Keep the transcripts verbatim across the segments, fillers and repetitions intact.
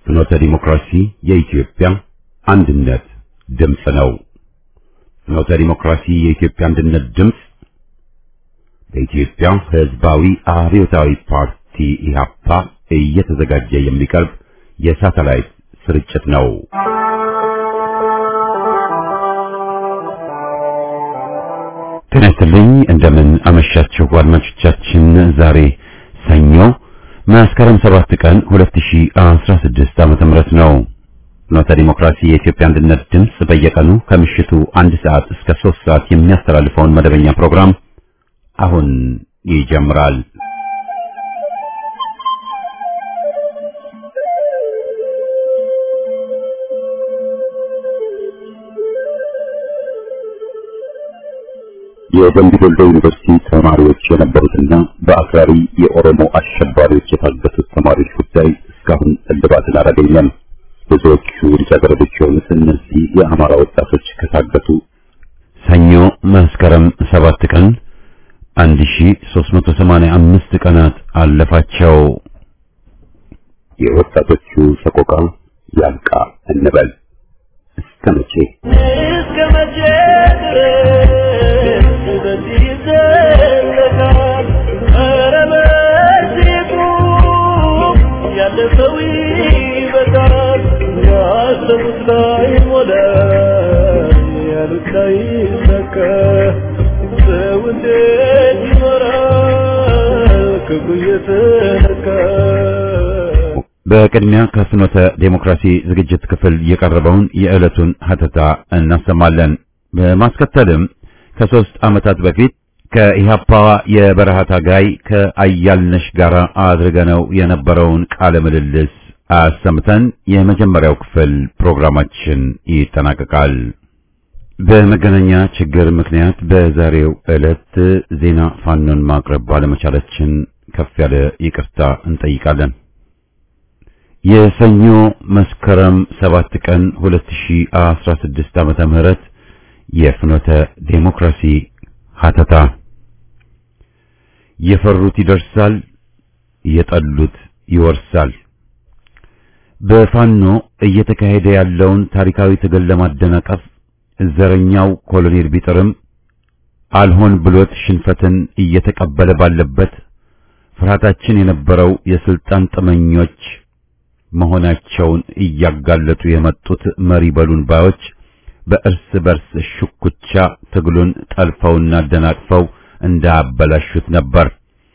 ፍኖተ ዲሞክራሲ የኢትዮጵያ አንድነት ድምፅ ነው። ፍኖተ ዲሞክራሲ የኢትዮጵያ አንድነት ድምፅ በኢትዮጵያ ሕዝባዊ አብዮታዊ ፓርቲ ኢህአፓ እየተዘጋጀ የሚቀርብ የሳተላይት ስርጭት ነው። ጤና ይስጥልኝ፣ እንደምን አመሻችሁ አድማጮቻችን። ዛሬ ሰኞ መስከረም ሰባት ቀን ሁለት ሺህ አስራ ስድስት ዓመተ ምህረት ነው። ፍኖተ ዲሞክራሲ የኢትዮጵያ አንድነት ድምፅ በየቀኑ ከምሽቱ አንድ ሰዓት እስከ ሶስት ሰዓት የሚያስተላልፈውን መደበኛ ፕሮግራም አሁን ይጀምራል። የደምቢ ዶሎ ዩኒቨርሲቲ ተማሪዎች የነበሩትና በአክራሪ የኦሮሞ አሸባሪዎች የታገቱት ተማሪዎች ጉዳይ እስካሁን እልባትን አላገኘም። ብዙዎቹ ልጃገረዶች የሆኑት እነዚህ የአማራ ወጣቶች ከታገቱ ሰኞ መስከረም ሰባት ቀን አንድ ሺህ ሦስት መቶ ሰማንያ አምስት ቀናት አለፋቸው። የወጣቶቹ ሰቆቃ ያልቃ እንበል። እስከ መቼ እስከ መቼ ድረስ በዚህ ይዘለቃል? ኧረ በዚሁ ያለፈው ይበቃል። ያሰቡት ላይ ሞላ፣ ያሉት ላይ ይሰካ። ሰው እንዴት ይኖራል ክፉ እየተነካ? በቅድሚያ ከፍኖተ ዴሞክራሲ ዝግጅት ክፍል የቀረበውን የዕለቱን ሀተታ እናሰማለን። በማስከተልም ከሶስት ዓመታት በፊት ከኢህአፓ የበረሃ ታጋይ ከአያልነሽ ጋር አድርገነው የነበረውን ቃለ ምልልስ አሰምተን የመጀመሪያው ክፍል ፕሮግራማችን ይጠናቀቃል። በመገናኛ ችግር ምክንያት በዛሬው ዕለት ዜና ፋኖን ማቅረብ ባለመቻላችን ከፍ ያለ ይቅርታ እንጠይቃለን። የሰኞ መስከረም ሰባት ቀን ሁለት ሺህ አስራ ስድስት ዓመተ ምህረት የፍኖተ ዴሞክራሲ ሀተታ። የፈሩት ይደርሳል፣ የጠሉት ይወርሳል። በፋኖ እየተካሄደ ያለውን ታሪካዊ ትግል ለማደናቀፍ ዘረኛው ኮሎኔል ቢጥርም አልሆን ብሎት ሽንፈትን እየተቀበለ ባለበት ፍርሃታችን የነበረው የስልጣን ጥመኞች መሆናቸውን እያጋለጡ የመጡት መሪ በሉን ባዮች በእርስ በርስ ሽኩቻ ትግሉን ጠልፈውና አደናቅፈው እንዳበላሹት ነበር።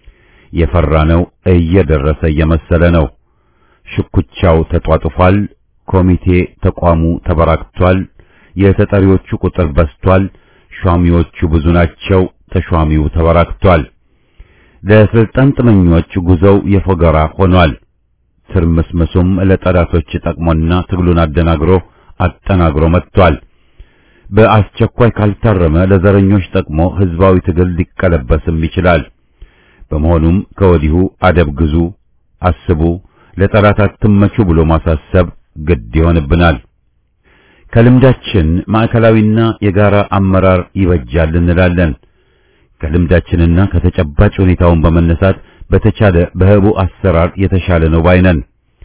የፈራነው እየደረሰ እየመሰለ ነው። ሽኩቻው ተጧጡፏል። ኮሚቴ ተቋሙ ተበራክቷል። የተጠሪዎቹ ቁጥር በዝቷል። ሿሚዎቹ ብዙ ናቸው። ተሿሚው ተበራክቷል። ለስልጣን ጥመኞች ጉዞው የፎገራ ሆኗል። ትርምስምሱም ለጠላቶች ጠቅሞና ትግሉን አደናግሮ አጠናግሮ መጥቷል። በአስቸኳይ ካልታረመ ለዘረኞች ጠቅሞ ህዝባዊ ትግል ሊቀለበስም ይችላል። በመሆኑም ከወዲሁ አደብ ግዙ፣ አስቡ፣ ለጠላት አትመቹ ብሎ ማሳሰብ ግድ ይሆንብናል። ከልምዳችን ማዕከላዊና የጋራ አመራር ይበጃል እንላለን። ከልምዳችንና ከተጨባጭ ሁኔታውን በመነሳት በተቻለ በህቡ አሰራር የተሻለ ነው ባይነን።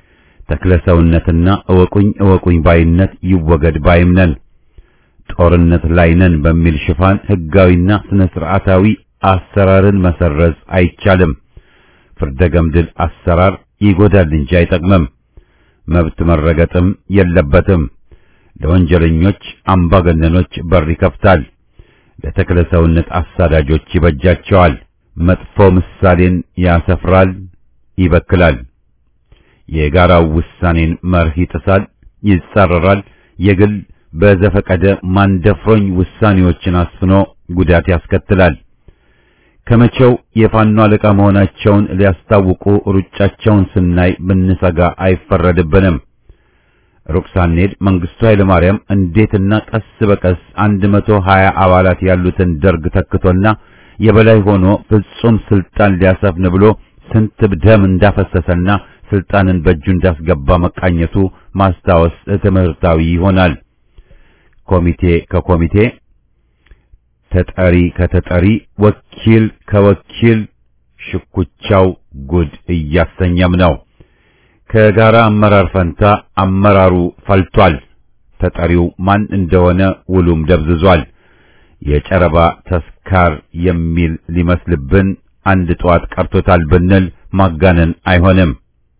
ተክለሰውነትና እወቁኝ እወቁኝ ባይነት ይወገድ ባይምነን። ጦርነት ላይ ነን በሚል ሽፋን ህጋዊና ስነ ስርዓታዊ አሰራርን መሰረዝ አይቻልም። ፍርደ ገምድል አሰራር ይጎዳል እንጂ አይጠቅምም። መብት መረገጥም የለበትም። ለወንጀለኞች አምባገነኖች በር ይከፍታል። ለተክለሰውነት አሳዳጆች ይበጃቸዋል። መጥፎ ምሳሌን ያሰፍራል፣ ይበክላል። የጋራው ውሳኔን መርህ ይጥሳል፣ ይጻረራል። የግል በዘፈቀደ ማንደፍሮኝ ውሳኔዎችን አስፍኖ ጉዳት ያስከትላል። ከመቼው የፋኖ አለቃ መሆናቸውን ሊያስታውቁ ሩጫቸውን ስናይ ብንሰጋ አይፈረድብንም። ሩቅ ሳንሄድ መንግስቱ ኃይለማርያም እንዴትና ቀስ በቀስ አንድ መቶ ሀያ አባላት ያሉትን ደርግ ተክቶና የበላይ ሆኖ ፍጹም ስልጣን ሊያሰፍን ብሎ ስንት ደም እንዳፈሰሰና ስልጣንን በእጁ እንዳስገባ መቃኘቱ ማስታወስ ትምህርታዊ ይሆናል። ኮሚቴ ከኮሚቴ፣ ተጠሪ ከተጠሪ፣ ወኪል ከወኪል ሽኩቻው ጉድ እያሰኘም ነው። ከጋራ አመራር ፈንታ አመራሩ ፈልቷል። ተጠሪው ማን እንደሆነ ውሉም ደብዝዟል። የጨረባ ተስካር የሚል ሊመስልብን አንድ ጧት ቀርቶታል ብንል ማጋነን አይሆንም።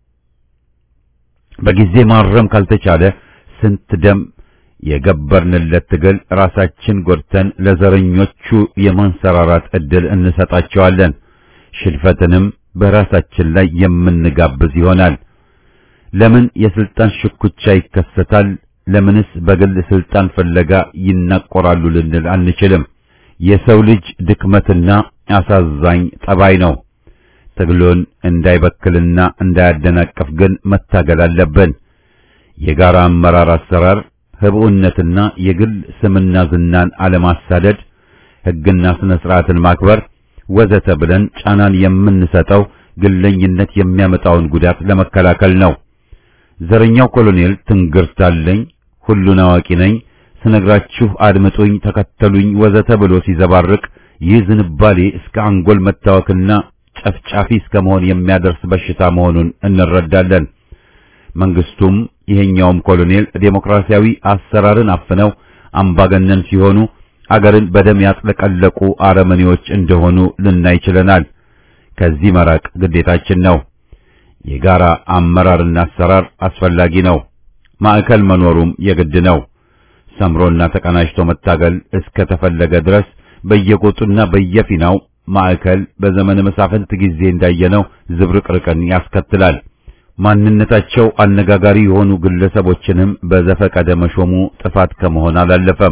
በጊዜ ማረም ካልተቻለ ስንት ደም የገበርንለት ትግል ራሳችን ጎድተን ለዘረኞቹ የማንሰራራት ዕድል እንሰጣቸዋለን። ሽልፈትንም በራሳችን ላይ የምንጋብዝ ይሆናል። ለምን የስልጣን ሽኩቻ ይከሰታል? ለምንስ በግል ስልጣን ፍለጋ ይናቆራሉ ልንል አንችልም። የሰው ልጅ ድክመትና አሳዛኝ ጠባይ ነው። ትግሉን እንዳይበክልና እንዳያደናቀፍ ግን መታገል አለብን። የጋራ አመራር አሰራር ህብኡነትና የግል ስምና ዝናን አለማሳደድ፣ ሕግና ስነ ስርዓትን ማክበር ወዘተ ብለን ጫናን የምንሰጠው ግለኝነት የሚያመጣውን ጉዳት ለመከላከል ነው። ዘረኛው ኮሎኔል ትንግርታለኝ፣ ሁሉን አዋቂ ነኝ፣ ስነግራችሁ አድምጡኝ፣ ተከተሉኝ ወዘተ ብሎ ሲዘባርቅ ይህ ዝንባሌ እስከ አንጎል መታወክና ጨፍጫፊ እስከ መሆን የሚያደርስ በሽታ መሆኑን እንረዳለን። መንግስቱም ይሄኛውም ኮሎኔል ዴሞክራሲያዊ አሰራርን አፍነው አምባገነን ሲሆኑ አገርን በደም ያጥለቀለቁ አረመኔዎች እንደሆኑ ልናይ ችለናል። ከዚህ መራቅ ግዴታችን ነው። የጋራ አመራርና አሰራር አስፈላጊ ነው። ማዕከል መኖሩም የግድ ነው። ሰምሮና ተቀናጅቶ መታገል እስከ ተፈለገ ድረስ በየጎጡና በየፊናው ማዕከል በዘመነ መሳፍንት ጊዜ እንዳየነው ዝብርቅርቅን ያስከትላል። ማንነታቸው አነጋጋሪ የሆኑ ግለሰቦችንም በዘፈቀደ መሾሙ ጥፋት ከመሆን አላለፈም።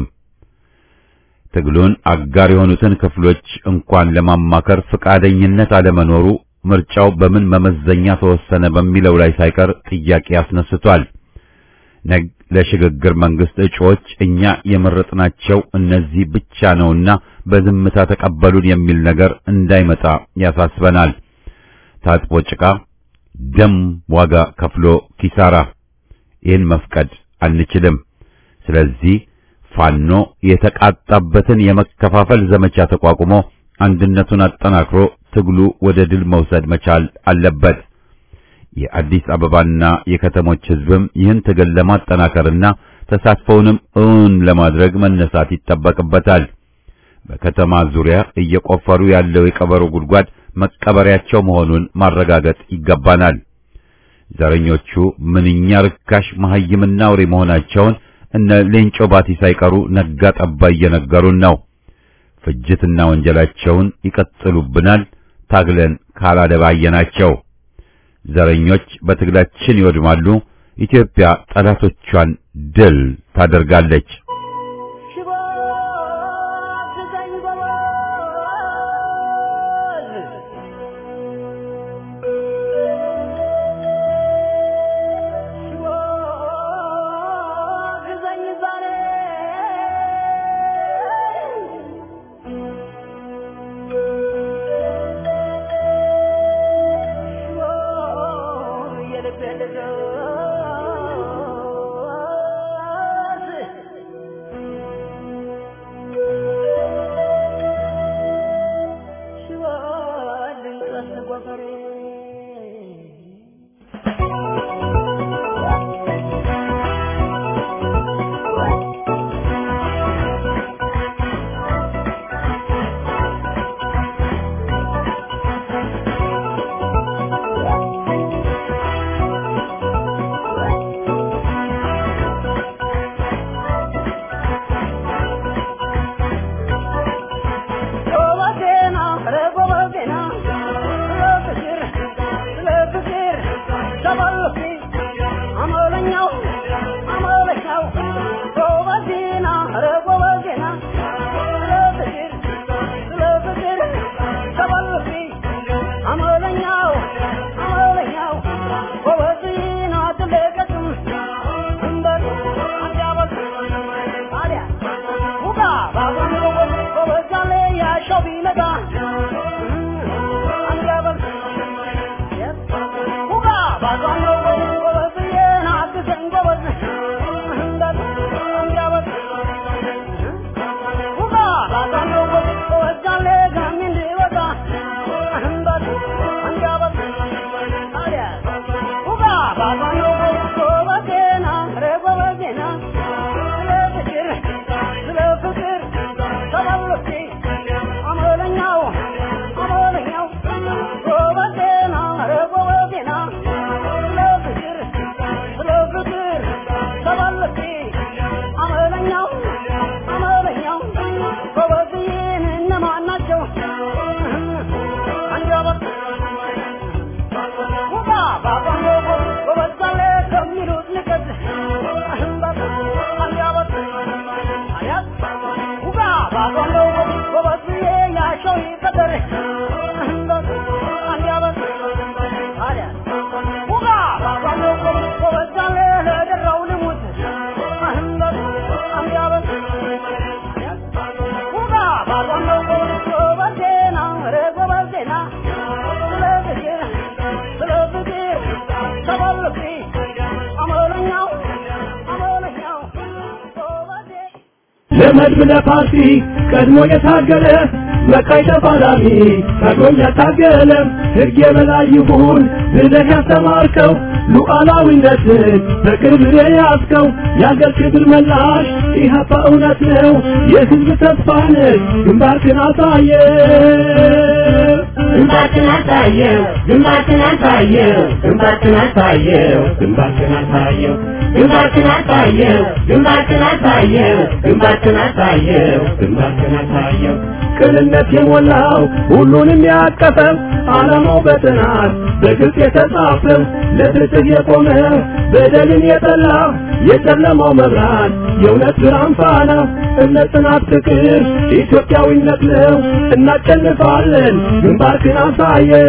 ትግሉን አጋር የሆኑትን ክፍሎች እንኳን ለማማከር ፍቃደኝነት አለመኖሩ ምርጫው በምን መመዘኛ ተወሰነ በሚለው ላይ ሳይቀር ጥያቄ አስነስቷል። ነግ ለሽግግር መንግስት እጩዎች እኛ የመረጥናቸው እነዚህ ብቻ ነውና በዝምታ ተቀበሉን የሚል ነገር እንዳይመጣ ያሳስበናል። ታጥቦ ጭቃ ደም ዋጋ ከፍሎ ኪሳራ፣ ይህን መፍቀድ አንችልም። ስለዚህ ፋኖ የተቃጣበትን የመከፋፈል ዘመቻ ተቋቁሞ አንድነቱን አጠናክሮ ትግሉ ወደ ድል መውሰድ መቻል አለበት። የአዲስ አበባና የከተሞች ህዝብም ይህን ትግል ለማጠናከርና ተሳትፎውንም እውን ለማድረግ መነሳት ይጠበቅበታል። በከተማ ዙሪያ እየቆፈሩ ያለው የቀበሮ ጉድጓድ መቀበሪያቸው መሆኑን ማረጋገጥ ይገባናል። ዘረኞቹ ምንኛ ርካሽ መሐይምና አውሬ መሆናቸውን እነ ሌንጮ ባቲ ሳይቀሩ ነጋ ጠባ እየነገሩን ነው። ፍጅትና ወንጀላቸውን ይቀጥሉብናል ታግለን ካላደባየናቸው። ዘረኞች በትግላችን ይወድማሉ። ኢትዮጵያ ጠላቶቿን ድል ታደርጋለች። ለመድብ ለፓርቲ ቀድሞ የታገለ መቃይ ተፋላሚ ታግሎኛ ታገለ ሕግ የበላይ ይሁን ብለህ ያስተማርከው ሉዓላዊነትን በቅርብ ያዝከው የአገር ክብር መላሽ ኢህአፓ እውነት ነው የሕዝብ ተስፋ ነህ ግንባርህን አሳየ ግንባርህን አሳየው ግንባርህን አሳየው ግንባርህን አሳየው ግንባርህን አሳየው ግንባርህን አሳየው ግንባርህን አሳየው ግንባርህን አሳየው ግንባርህን አሳየው ቅንነት የሞላው ሁሉንም ያቀፈው ዓላማው በጥናት በግልጽ የተጻፈው ለፍትህ የቆመ በደልን የጠላ የጨለማው መብራት የእውነት ብርሃን ፋና እምነት ጽናት ፍቅር ኢትዮጵያዊነት ነው እናሸንፋለን ግንባርህን አሳየው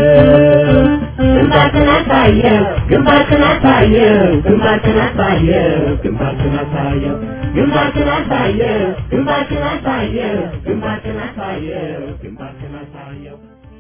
ግንባርህን አሳየው ግንባርህን አሳየው ግንባርህን አሳየው ግንባርህን አሳየው ግንባርህን አሳየው ግንባርህን አሳየው ግንባርህን አሳየው ግንባርህን አሳየው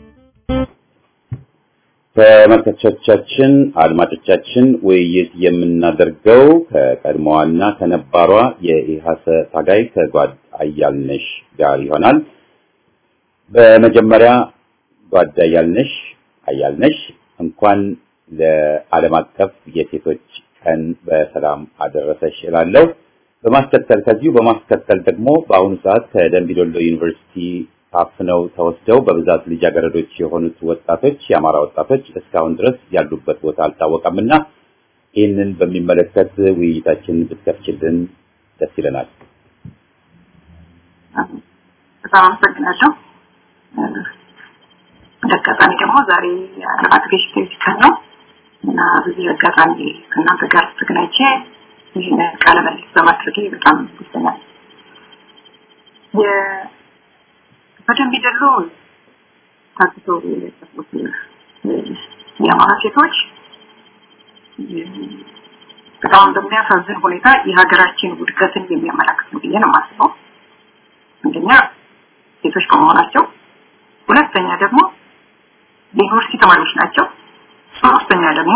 ተመልካቾቻችን አድማጮቻችን ውይይት የምናደርገው ከቀድሞዋና ከነባሯ የኢሃሰ ታጋይ ከጓድ አያልነሽ ጋር ይሆናል። በመጀመሪያ ጓድ አያልነሽ አያልነሽ እንኳን ለዓለም አቀፍ የሴቶች ቀን በሰላም አደረሰሽ እላለሁ። በማስከተል ከዚሁ በማስከተል ደግሞ በአሁኑ ሰዓት ከደምቢ ዶሎ ዩኒቨርሲቲ ታፍነው ተወስደው በብዛት ልጃገረዶች የሆኑት ወጣቶች የአማራ ወጣቶች እስካሁን ድረስ ያሉበት ቦታ አልታወቀምና ይህንን በሚመለከት ውይይታችን ብትከፍችልን ደስ ይለናል። በጣም አመሰግናለሁ። አጋጣሚ ደግሞ ዛሬ ዓለም አቀፍ የሴቶች ቀን ነው እና በዚህ አጋጣሚ ከእናንተ ጋር ተገናኝቼ ይህን ቃለ መልስ በማድረጌ በጣም ደስተኛ ነኝ። በደንብ ይደሉ ታክቶ የተሰጡት የአማራ ሴቶች በጣም በሚያሳዝን ሁኔታ የሀገራችን ውድቀትን የሚያመለክት ነው ብዬ ነው የማስበው። አንደኛ ሴቶች ከመሆናቸው፣ ሁለተኛ ደግሞ የዩኒቨርሲቲ ተማሪዎች ናቸው፣ ሶስተኛ ደግሞ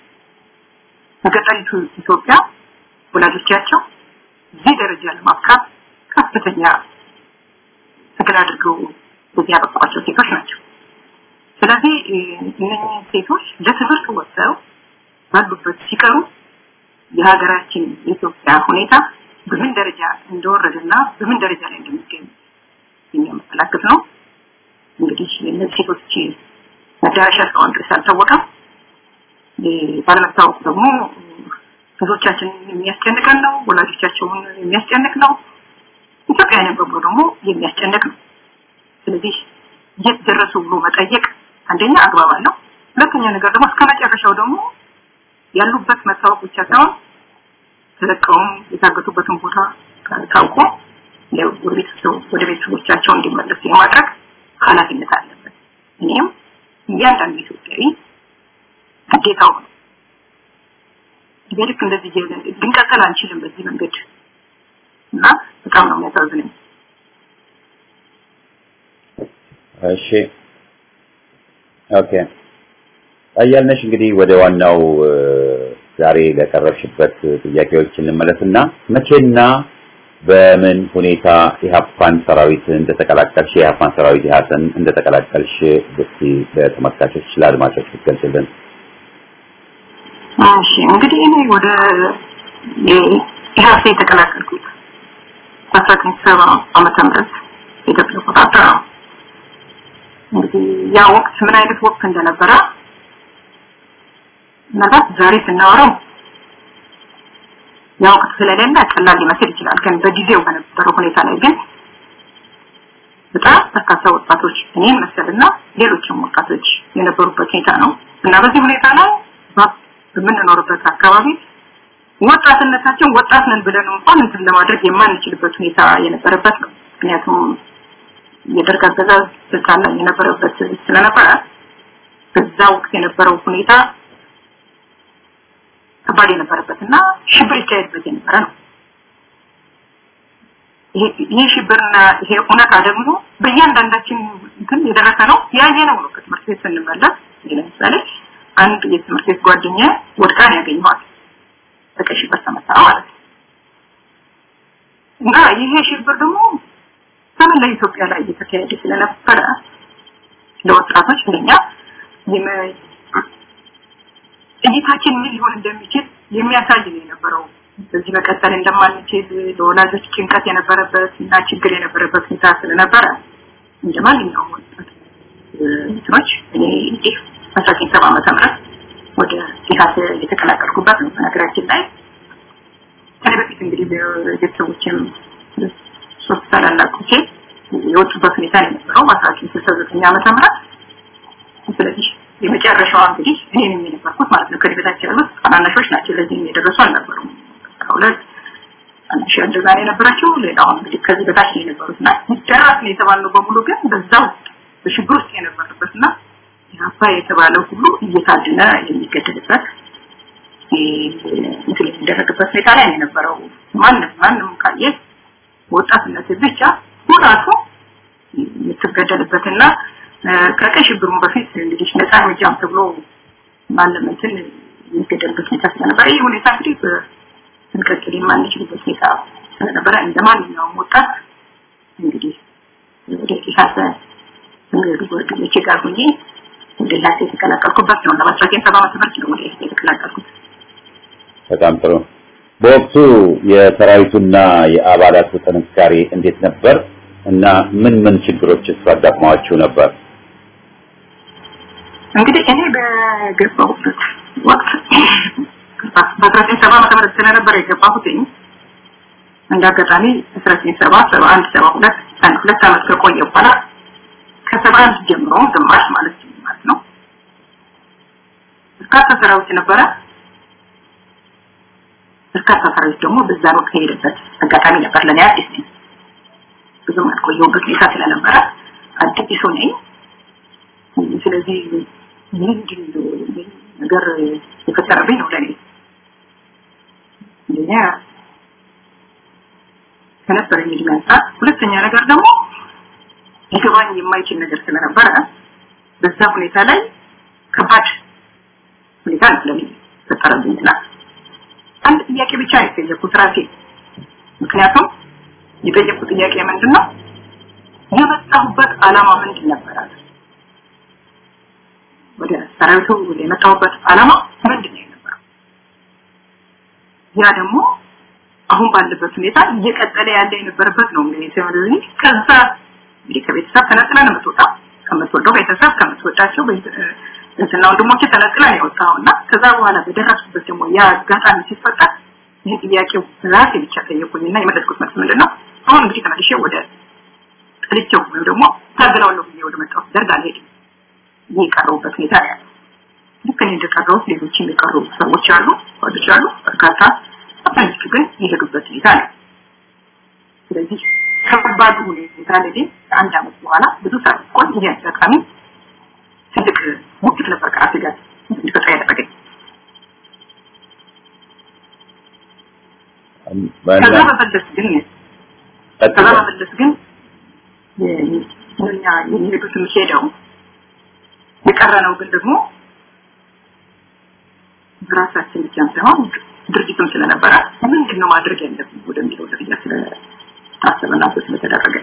በገጠሪቱ ኢትዮጵያ ወላጆቻቸው እዚህ ደረጃ ለማብቃት ከፍተኛ ትግል አድርገው በዚህ ያበቋቸው ሴቶች ናቸው። ስለዚህ እነዚህ ሴቶች ለትምህርት ወጥተው ባሉበት ሲቀሩ የሀገራችን የኢትዮጵያ ሁኔታ በምን ደረጃ እንደወረደና በምን ደረጃ ላይ እንደሚገኝ የሚያመለክት ነው። እንግዲህ እነዚህ ሴቶች መዳረሻ እስካሁን ድረስ አልታወቀም። ባለመታወቅ ደግሞ ብዙዎቻችን የሚያስጨንቀን ነው፣ ወላጆቻቸውን የሚያስጨንቅ ነው፣ ኢትዮጵያውያን በሙሉ ደግሞ የሚያስጨንቅ ነው። ስለዚህ የት ደረሱ ብሎ መጠየቅ አንደኛ አግባብ አለው። ሁለተኛ ነገር ደግሞ እስከመጨረሻው ደግሞ ያሉበት መታወቅ ብቻ ሳይሆን ተለቀውም የታገቱበትን ቦታ ታውቆ ወደ ቤተሰቦቻቸው እንዲመለሱ የማድረግ ኃላፊነት አለበት። እኔም እያንዳንዱ ኢትዮጵያዊ ግዴታው ነው። ይልቅ እንደዚህ ልንቀጥል አንችልም በዚህ መንገድ እና በጣም ነው የሚያሳዝነኝ። እሺ ኦኬ አያልነሽ እንግዲህ ወደ ዋናው ዛሬ ለቀረብሽበት ጥያቄዎች እንመለስና መቼና በምን ሁኔታ ኢሃፓን ሰራዊት እንደተቀላቀልሽ ኢሃፓን ሰራዊት ኢሃሰን እንደተቀላቀልሽ ብቲ ለተመልካቾች ለአድማጮች ብትገልጽልን። እሺ እንግዲህ እኔ ወደ ኢሃሰ የተቀላቀልኩት አስራ ዘጠኝ ሰባ ዓመተ ምህረት ኢትዮጵያ ቆጣጣ እንግዲህ ያ ወቅት ምን አይነት ወቅት እንደነበረ ማለት ዛሬ ስናወራው ያው ወቅት ስለሌለ ቀላል ሊመስል ይችላል፣ ግን በጊዜው በነበረው ሁኔታ ላይ ግን በጣም በርካታ ወጣቶች እኔን መሰልና ሌሎችም ወጣቶች የነበሩበት ሁኔታ ነው እና በዚህ ሁኔታ ላይ በምንኖርበት አካባቢ ወጣትነታችን ወጣት ነን ብለን እንኳን እንትን ለማድረግ የማንችልበት ሁኔታ የነበረበት ነው። ምክንያቱም የደርግ አገዛዝ ስልጣን ላይ የነበረበት ስለነበረ በዛ ወቅት የነበረው ሁኔታ ከባድ የነበረበትና ሽብር ይካሄድበት የነበረ ነው። ይሄ ሽብርና ይሄ ሁኔታ ደግሞ በእያንዳንዳችን እንትን የደረሰ ነው ያየነው ነው። ከትምህርት ቤት ስንመለስ ለምሳሌ አንድ የትምህርት ቤት ጓደኛ ወድቃ ያገኘዋል በቀይ ሽብር ተመታ ማለት ነው። እና ይሄ ሽብር ደግሞ በመላ ኢትዮጵያ ላይ እየተካሄደ ስለነበረ ለወጣቶች ለኛ እይታችን ምን ሊሆን እንደሚችል የሚያሳይ ነው የነበረው። በዚህ መቀጠል እንደማንችል ለወላጆች ጭንቀት የነበረበት እና ችግር የነበረበት ሁኔታ ስለነበረ እንደማንኛውም ወጣት እንትኖች እኔ እንዲህ አስራ ሰባት ዓመተ ምህረት ወደ ኢሃት የተቀላቀልኩበት ነው። ነገራችን ላይ ከበፊት እንግዲህ ቤተሰቦችም ሶስት ታላላቆቼ የወጡበት ሁኔታ የነበረው አስራ ስልሳ ዘጠኝ ዓመተ ምህረት ስለዚህ የመጨረሻው እንግዲህ እኔ ነኝ የነበርኩት ማለት ነው። ከዲበታች ያሉት ታናናሾች ናቸው ለዚህ የደረሱ አልነበሩም። ሁለት አንቺ እንደዛ የነበራቸው ሌላው እንግዲህ ከዚህ በታች የነበሩትና ደራስ ነው የተባለው በሙሉ ግን በዛው በሽብር ውስጥ የነበረበትና ያፋ የተባለው ሁሉ እየታደነ የሚገደልበት እንትን የሚደረግበት ሁኔታ ላይ የነበረው ማንም ማንም ካየ ወጣትነት ብቻ ሁራቱ የምትገደልበትና ከከሽብሩ በፊት እንግዲህ ነፃ እርምጃም ተብሎ ማንም እንትን የሚገደልበት ሁኔታ ስለነበረ ይህ ሁኔታ እንግዲህ እንቀጥል የማንችልበት ሁኔታ ስለነበረ እንደማንኛውም ወጣት እንግዲህ ወደ ኢሃት እንግዲህ ወደ ጋር ሆኜ ወደ ላሴ የተቀላቀልኩበት ነው። ለማስረጃ ሰባ ዓመት በፊት ነው ወደ የተቀላቀልኩት። በጣም ጥሩ። በወቅቱ የሰራዊቱና የአባላቱ ጥንካሬ እንዴት ነበር እና ምን ምን ችግሮች አጋጥመዋችሁ ነበር? እንግዲህ እኔ በገባሁበት ወቅት በአስራ ሰባ ዓመተ ምህረት ስለነበረ የገባሁት እንዳጋጣሚ አስራ ሰባ ሰባ አንድ ሰባ ሁለት አንድ ሁለት ዓመት ከቆየ በኋላ ከሰባ አንድ ጀምሮ ግማሽ ማለት ማለት ነው እስካታ ሰራዊት ነበረ። እስካታ ሰራዊት ደግሞ በዛ ወቅት ሄደበት አጋጣሚ ነበር ለኔ አዲስ ነኝ። ብዙም አልቆየሁበት ሁኔታ ስለነበረ አዲስ ነኝ። ስለዚህ ምንድን ነው ነገር የፈጠረብኝ ነው ለኔ ያ ከነበረኝ ሊመጣ ሁለተኛ ነገር ደግሞ ይገባኝ የማይችል ነገር ስለነበረ በዛ ሁኔታ ላይ ከባድ ሁኔታ ለኔ ፈጠረብኝ። አንድ ጥያቄ ብቻ የጠየኩት ራሴ ምክንያቱም የጠየኩት ጥያቄ ምንድነው የመጣሁበት ዓላማ ምንድን ነበር? ወደ ሰራዊቱ የመጣሁበት ዓላማ ምንድን ነው? ያ ደግሞ አሁን ባለበት ሁኔታ እየቀጠለ ያለ የነበረበት ነው እንግዲህ ስለዚህ ከዛ እንግዲህ ከቤተሰብ ተነጥለን መጥቷ ከመጥወደው ቤተሰብ ከመጥወዳቸው እንትና ወንድሞቼ ተነጥለን ያወጣውና ከዛ በኋላ በደረስኩበት ደግሞ ያ አጋጣሚ ሲፈጠር ይሄ ጥያቄው ራሴ ብቻ ጠየቁኝና የመለስኩት መልስ ምንድነው አሁን እንግዲህ ተመልሼ ወደ ጥልቸው ወይ ደግሞ ታገላውለው ብዬ ወደ መጣሁ ደርጋ ሄድ ይቀርቡበት ሁኔታ ያለ ልክ እንደቀረው ሌሎች የሚቀሩ ሰዎች አሉ ወደች አሉ በርካታ አጥንት ግን ይሄዱበት ሁኔታ ነው። ስለዚህ ከባድ ሁኔታ ላይ አንድ አመት በኋላ ብዙ ሰዓት ቆይ ይሄ አጋጣሚ ትልቅ ሙክት ነበር ከራሴ ጋር እንድፈታ ያደረገኝ። ከዛ በመለስ ግን ከዛ በመለስ ግን የኛ የሚሄዱት ሄደው የቀረነው ግን ደግሞ ራሳችን ብቻ ሳይሆን ድርጅቱም ስለነበረ ምንድነው ማድረግ ያለብን ወደሚለው ደረጃ ስለታሰበና ስለተደረገ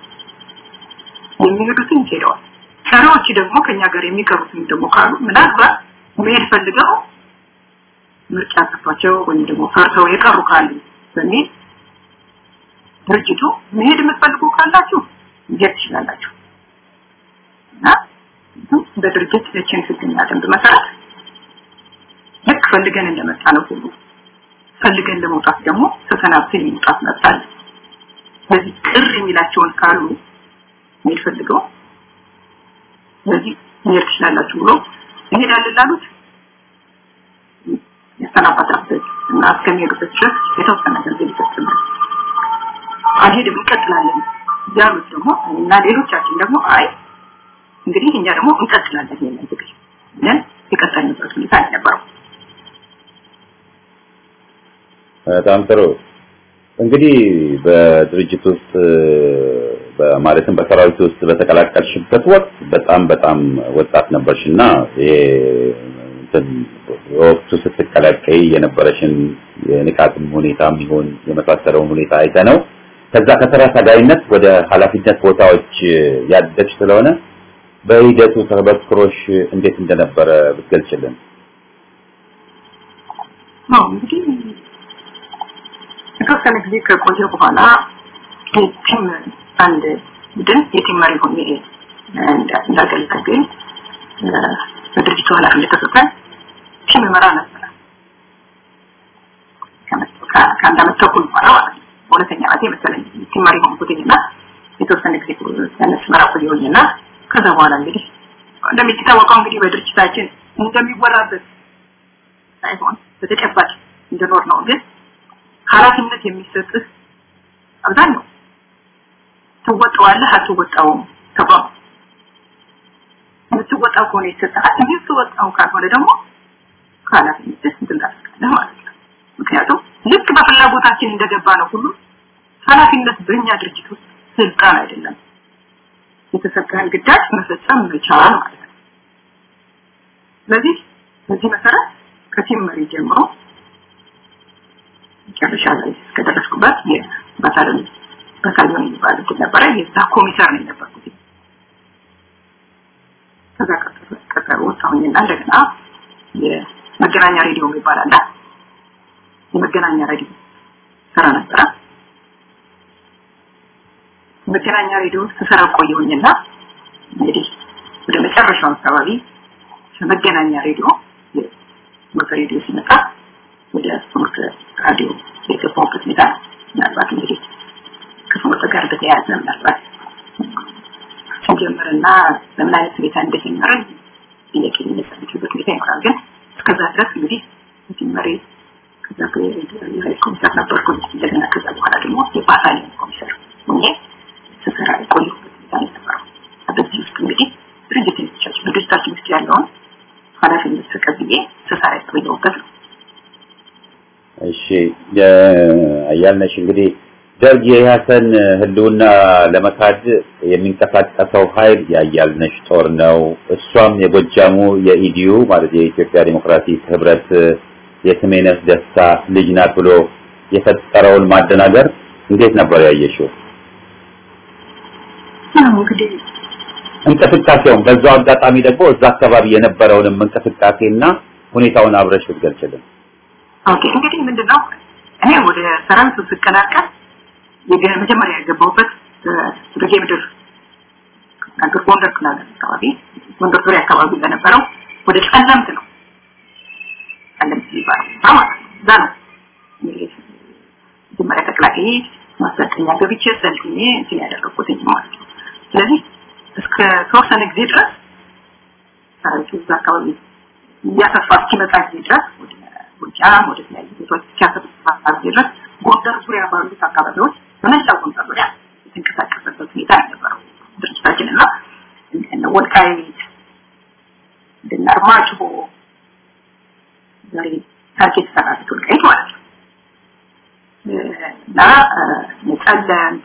የሚሄዱትን ሄደዋል። ሰራዎች ደግሞ ከኛ ጋር የሚቀሩትን ደግሞ ካሉ ምናልባት መሄድ ፈልገው ምርጫ ተፈታቸው ወይም ደግሞ ፈርተው የቀሩ ካሉ በሚል ድርጅቱ መሄድ የምትፈልጉ ካላችሁ ይሄድ ይችላልላችሁ እና በድርጅት ለችን ህግና ደንብ መሰረት ልክ ፈልገን እንደመጣ ነው ሁሉ ፈልገን ለመውጣት ደግሞ ተሰናብተን መውጣት መጣል። ስለዚህ ቅር የሚላቸውን ካሉ ምን ፈልገው ስለዚህ ይሄድ ይችላልላችሁ ብሎ ይሄዳል ላሉት ያስተናባታበት እና እስከሚሄዱበት ድረስ የተወሰነ ገንዘብ ይሰጥናል። አሄድም እንቀጥላለን ያሉት ደግሞ እና ሌሎቻችን ደግሞ አይ እንግዲህ እኛ ደግሞ እንቀጥላለን ይሄንን ትግል ለን የቀጠልንበት ሁኔታ ነበረው። በጣም ጥሩ። እንግዲህ በድርጅት ውስጥ በማለትም በሰራዊት ውስጥ በተቀላቀልሽበት ወቅት በጣም በጣም ወጣት ነበርሽና ይሄ ወቅቱ ስትቀላቀይ የነበረሽን የንቃትም ሁኔታም ይሁን የመሳሰለውን ሁኔታ አይተነው ከዛ ከተራ ታጋይነት ወደ ኃላፊነት ቦታዎች ያደግሽ ስለሆነ በሂደቱ ተበክሮሽ እንዴት እንደነበረ ብትገልጪልን። ነው እንግዲህ ከተወሰነ ጊዜ ከቆየ በኋላ ቲም አንድ ቡድን የቲም መሪ ሆኜ እንዳገለግል በድርጅቱ ኃላፊነት ተሰጠኝ። ቲም መራ ነበር ከአንድ ዓመት ተኩል በኋላ ሁለተኛ ዓመት መሰለኝ ቲም መሪ ሆንኩኝና የተወሰነ ጊዜ ያነስ መራ ቆየሁኝና ከዛ በኋላ እንግዲህ እንደሚታወቀው እንግዲህ በድርጅታችን እንደሚወራበት ሳይሆን በተጨባጭ እንደኖር ነው ግን ኃላፊነት የሚሰጥህ አብዛኛው ተወጣዋለህ አትወጣውም ተባው የምትወጣው ከሆነ ይሰጣል የምትወጣው ካልሆነ ደግሞ ኃላፊነት ትንዳስከለህ ማለት ነው። ምክንያቱም ልክ በፍላጎታችን እንደገባ ነው ሁሉ ኃላፊነት በእኛ ድርጅት ውስጥ ስልጣን አይደለም የተሰጠን ግዳጅ መፈጸም መቻል ማለት ነው። ስለዚህ በዚህ መሰረት ከቲም መሪ ጀምሮ ጨርሻ ላይ እስከደረስኩበት የባታሊዮን ባታሊዮን የሚባለው ነበረ የዛ ኮሚሳር ነኝ ነበርኩት። ከዛ ቀጠሮ ወጣሁኝና እንደገና የመገናኛ ሬዲዮ ይባላል የመገናኛ ሬዲዮ ሰራ ነበር። መገናኛ ሬዲዮ ተሰራ ቆየሁኝና እንግዲህ ወደ መጨረሻው አካባቢ መገናኛ ሬዲዮ የሞተር ሬዲዮ ሲመጣ ወደ ስፖርት ራዲዮ የገባሁበት ሁኔታ ምናልባት እንግዲህ ከስፖርት ጋር በተያያዘ ምናልባት ጀምርና በምን አይነት ሁኔታ እንደጀመረን ጥያቄ የሚነሳበት ሁኔታ ይኖራል። ግን እስከዛ ድረስ እንግዲህ መጀመሪ ከዛ ኮሚሳር ነበርኩኝ። እንደገና ከዛ በኋላ ደግሞ የባታሊዮን ኮሚሳር ሆኜ ስሰራ ቆየሁበት ሁኔታ ነበረው። በዚህ ውስጥ እንግዲህ ድርጅታችን በድርጅታችን ውስጥ ያለውን ኃላፊነት ተቀብዬ ስሰራ ቆየሁበት ነው። እሺ ያያልነሽ እንግዲህ ደርግ የያሰን ህልውና ለመካድ የሚንቀሳቀሰው ኃይል ያያልነሽ ጦር ነው። እሷም የጎጃሙ የኢዲዩ ማለት የኢትዮጵያ ዲሞክራሲ ህብረት የስሜነህ ደስታ ልጅ ናት ብሎ የፈጠረውን ማደናገር እንዴት ነበር ያየሽው? እንግዲህ እንቅስቃሴውን በዛው አጋጣሚ ደግሞ እዛ አካባቢ የነበረውን እንቅስቃሴና ሁኔታውን አብረሽ ብትገልጪልን። ኦኬ እንግዲህ ምንድነው እኔ ወደ ሰራዊቱ ስቀላቀል የመጀመሪያ የገባሁበት ሱዳን ምድር አገር ጎንደር ክላል አካባቢ ጎንደር ዙሪያ አካባቢ ለነበረው ወደ ጨለምት ነው ጨለምት ይባላል ማለት ዛና መጀመሪያ ተቀላቀይ ማስተካከኛ ገብቼ ሰልጥኜ እንትን ያደረኩት ማለት ነው። ስለዚህ እስከ ተወሰነ ጊዜ ድረስ ሰራዊቱ እዛ አካባቢ ያሰፋ እስኪመጣ ጊዜ ድረስ ወደ ጎጃም ወደ ላይ ቦታዎች ሲያሰፋ ድረስ ጎንደር ዙሪያ ባሉት አካባቢዎች በመላው ጎንደር ዙሪያ የተንቀሳቀሰበት ሁኔታ ነበረው ድርጅታችንና እነ ወልቃይት እና አርማጭሆ ዛሬ ታርጌት ተሰራጭቶ ወልቃይት ማለት ነው እና ነጻነት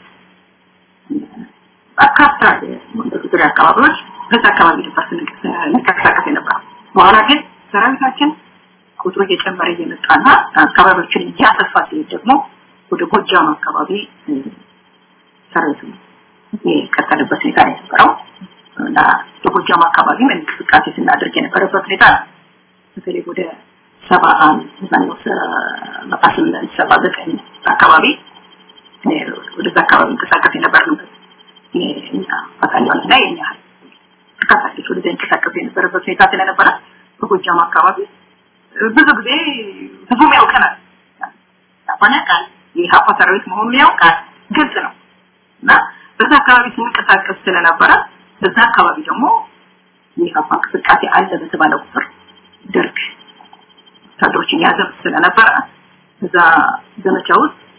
አካታ ጎንደር ዙሪያ አካባቢዎች በዛ አካባቢ ድረስ እንቀሳቀስ ነበር። በኋላ ግን ሰራዊታችን ቁጥሩ እየጨመረ እየመጣና አካባቢዎችን እያሰፋ ሲሄድ ደግሞ ወደ ጎጃም አካባቢ ሰራዊቱ የቀጠለበት ሁኔታ ነበረው እና በጎጃም አካባቢ እንቅስቃሴ ስናደርግ የነበረበት ሁኔታ በተለይ ወደ ሰባ አንድ ነው ሰባ ሰባ ዘጠኝ አካባቢ ወደ አካባቢ እንቅስቃሴ የነበረበት የኛ ባታሊዮን ላይ የኛ ተካፋዮች ወደ እንቅስቃሴ የነበረበት ሁኔታ ስለነበረ በጎጃም አካባቢ ብዙ ጊዜ ብዙም ያውቀናል ታፋናቃል የሀፋ ሰራዊት መሆኑን ያውቃል ግልጽ ነው እና በዛ አካባቢ ስንቀሳቀስ ስለነበረ በዛ አካባቢ ደግሞ የሀፋ እንቅስቃሴ አለ በተባለው ቁጥር ደርግ ታዶችን ያዘብ ስለነበረ እዛ ዘመቻው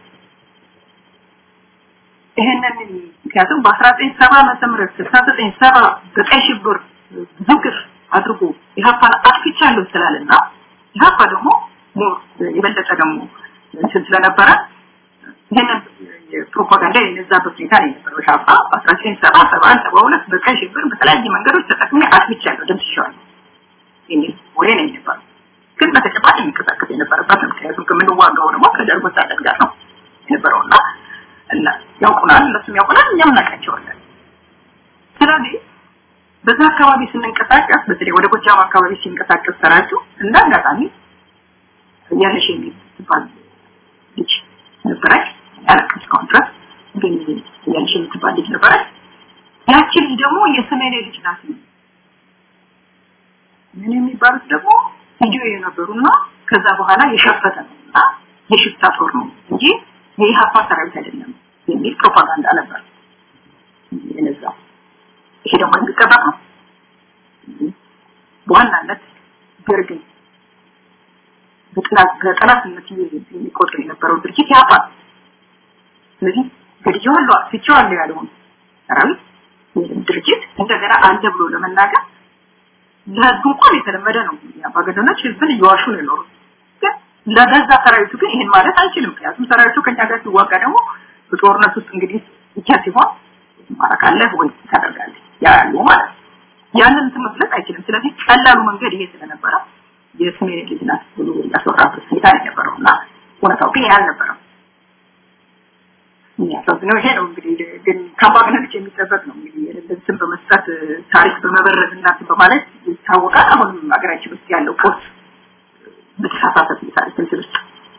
ይሄንን ምክንያቱም በ1970 ዓመተ ምህረት በ1970 በቀይ ሽብር ዝግፍ አድርጎ የሀፋን አጥፍቻለሁ ስላለና የሀፋ ደግሞ የበለጠ ደግሞ እንትን ስለነበረ ይሄንን ፕሮፓጋንዳ የነዛበት ሁኔታ ነው የነበረው። ሀፋ በ1970 71 72 በቀይ ሽብር በተለያየ መንገዶች ተጠቅሜ አጥፍቻለሁ ደምስሻለሁ የሚል ወሬ ነው የነበረው። ግን በተጨባጭ የሚንቀሳቀስ የነበረበት ምክንያቱም ከምንዋጋው ደግሞ ከደርግ ወታደር ጋር ነው የነበረውና እና ያውቁናል እነሱም ያውቁናል እኛም እናውቃቸዋለን ስለዚህ በዛ አካባቢ ስንንቀሳቀስ በተለይ ወደ ጎጃም አካባቢ ሲንቀሳቀስ ሰራችሁ እንዳጋጣሚ ያለሽ የሚባል ልጅ ነበረች ያለቀስ ኮንትራክት ግን ያለሽ የሚባል ልጅ ነበረች ያቺ ልጅ ደግሞ የሰሜኔ ልጅ ናት ምን የሚባሉት ደግሞ ቪዲዮ የነበሩና ከዛ በኋላ የሸፈተ ነውና የሽፍታ ጦር ነው እንጂ የኢሃፓ ሰራዊት አይደለም የሚል ፕሮፓጋንዳ ነበር የነዛው ይሄ ደግሞ እንዲጠበቅ ነው በዋናነት ገርግን በጥላት በጥላትነት የሚቆጥር የነበረው ድርጅት ኢሃፓ ስለዚህ ገድየዋለሁ አጥፍቼዋለሁ ያለውን ሰራዊት ድርጅት እንደገና አንተ ብሎ ለመናገር ለህዝቡ እንኳን የተለመደ ነው ያባገደናች ህዝብን እየዋሹ ነው የኖሩት ግን ለገዛ ሰራዊቱ ግን ይሄን ማለት አይችልም ምክንያቱም ሰራዊቱ ከኛ ጋር ሲዋጋ ደግሞ በጦርነት ውስጥ እንግዲህ ብቻ ሲሆን ማራካለህ ወይ ታደርጋለህ ያሉ ማለት ያንን ትመስለት አይችልም ስለዚህ ቀላሉ መንገድ ይሄ ስለነበረ የስሜን ልጅናት ብሎ ያስወራበት ሁኔታ ነበርና ወጣው ግን ያልነበረው ያሳዝነው ይሄ ነው እንግዲህ ግን ካምባገነኖች የሚጠበቅ ነው እንግዲህ ለዚህ በመስጠት ታሪክ በመበረዝና በማለት ይታወቃል አሁንም አገራችን ውስጥ ያለው ፖስት በተሳሳተ ታሪክ ትንሽ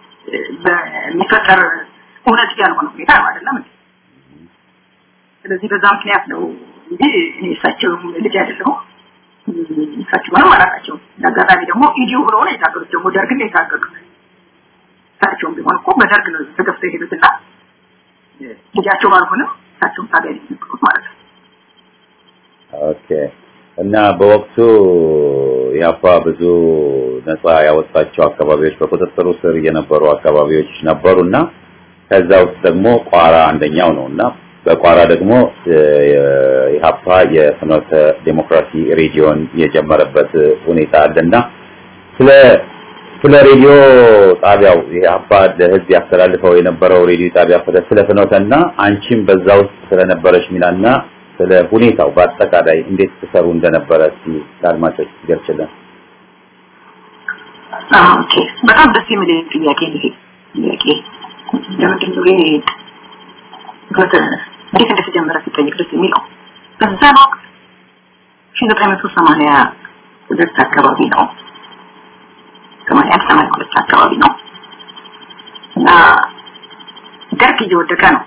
በሚፈጠር እውነት ያልሆነ ሁኔታ አይደለም ስለዚህ በዛ ምክንያት ነው እንጂ እኔ እሳቸው ልጅ አይደለም እሳቸው ማለት አላቃቸው አጋጣሚ ደግሞ ኢዲዮ ብለው ነው የታገሉት ደግሞ ደርግ ነው የታገሉት እሳቸው ቢሆን እኮ በደርግ ነው ተገፍተው የሄዱትና ልጃቸው ባልሆነም እሳቸው ታገኝ ነበር ማለት ነው ኦኬ እና በወቅቱ ያፋ ብዙ ነፃ ያወጣቸው አካባቢዎች በቁጥጥሩ ስር የነበሩ አካባቢዎች ነበሩና ከዛ ውስጥ ደግሞ ቋራ አንደኛው ነውና በቋራ ደግሞ ኢሃፓ የፍኖተ ዲሞክራሲ ሬዲዮን የጀመረበት ሁኔታ አለና ስለ ስለ ሬዲዮ ጣቢያው ኢሃፓ ለህዝብ ያስተላልፈው የነበረው ሬዲዮ ጣቢያ ስለ ፍኖተና አንቺም በዛ ውስጥ ስለነበረሽ ሚናና ስለ ሁኔታው በአጠቃላይ እንዴት ተሰሩ እንደነበረ ለአድማጮች ይገልጽልን ኦኬ በጣም ደስ የሚል ጥያቄ ነው ጥያቄ ለምንድን ነው ይሄ እንዴት እንደተጀመረ ሲጠይቅ ደስ የሚለው በዛ ወቅት ሺህ ዘጠኝ መቶ ሰማንያ ሁለት አካባቢ ነው ሰማንያ ሰማንያ ሁለት አካባቢ ነው እና ደርግ እየወደቀ ነው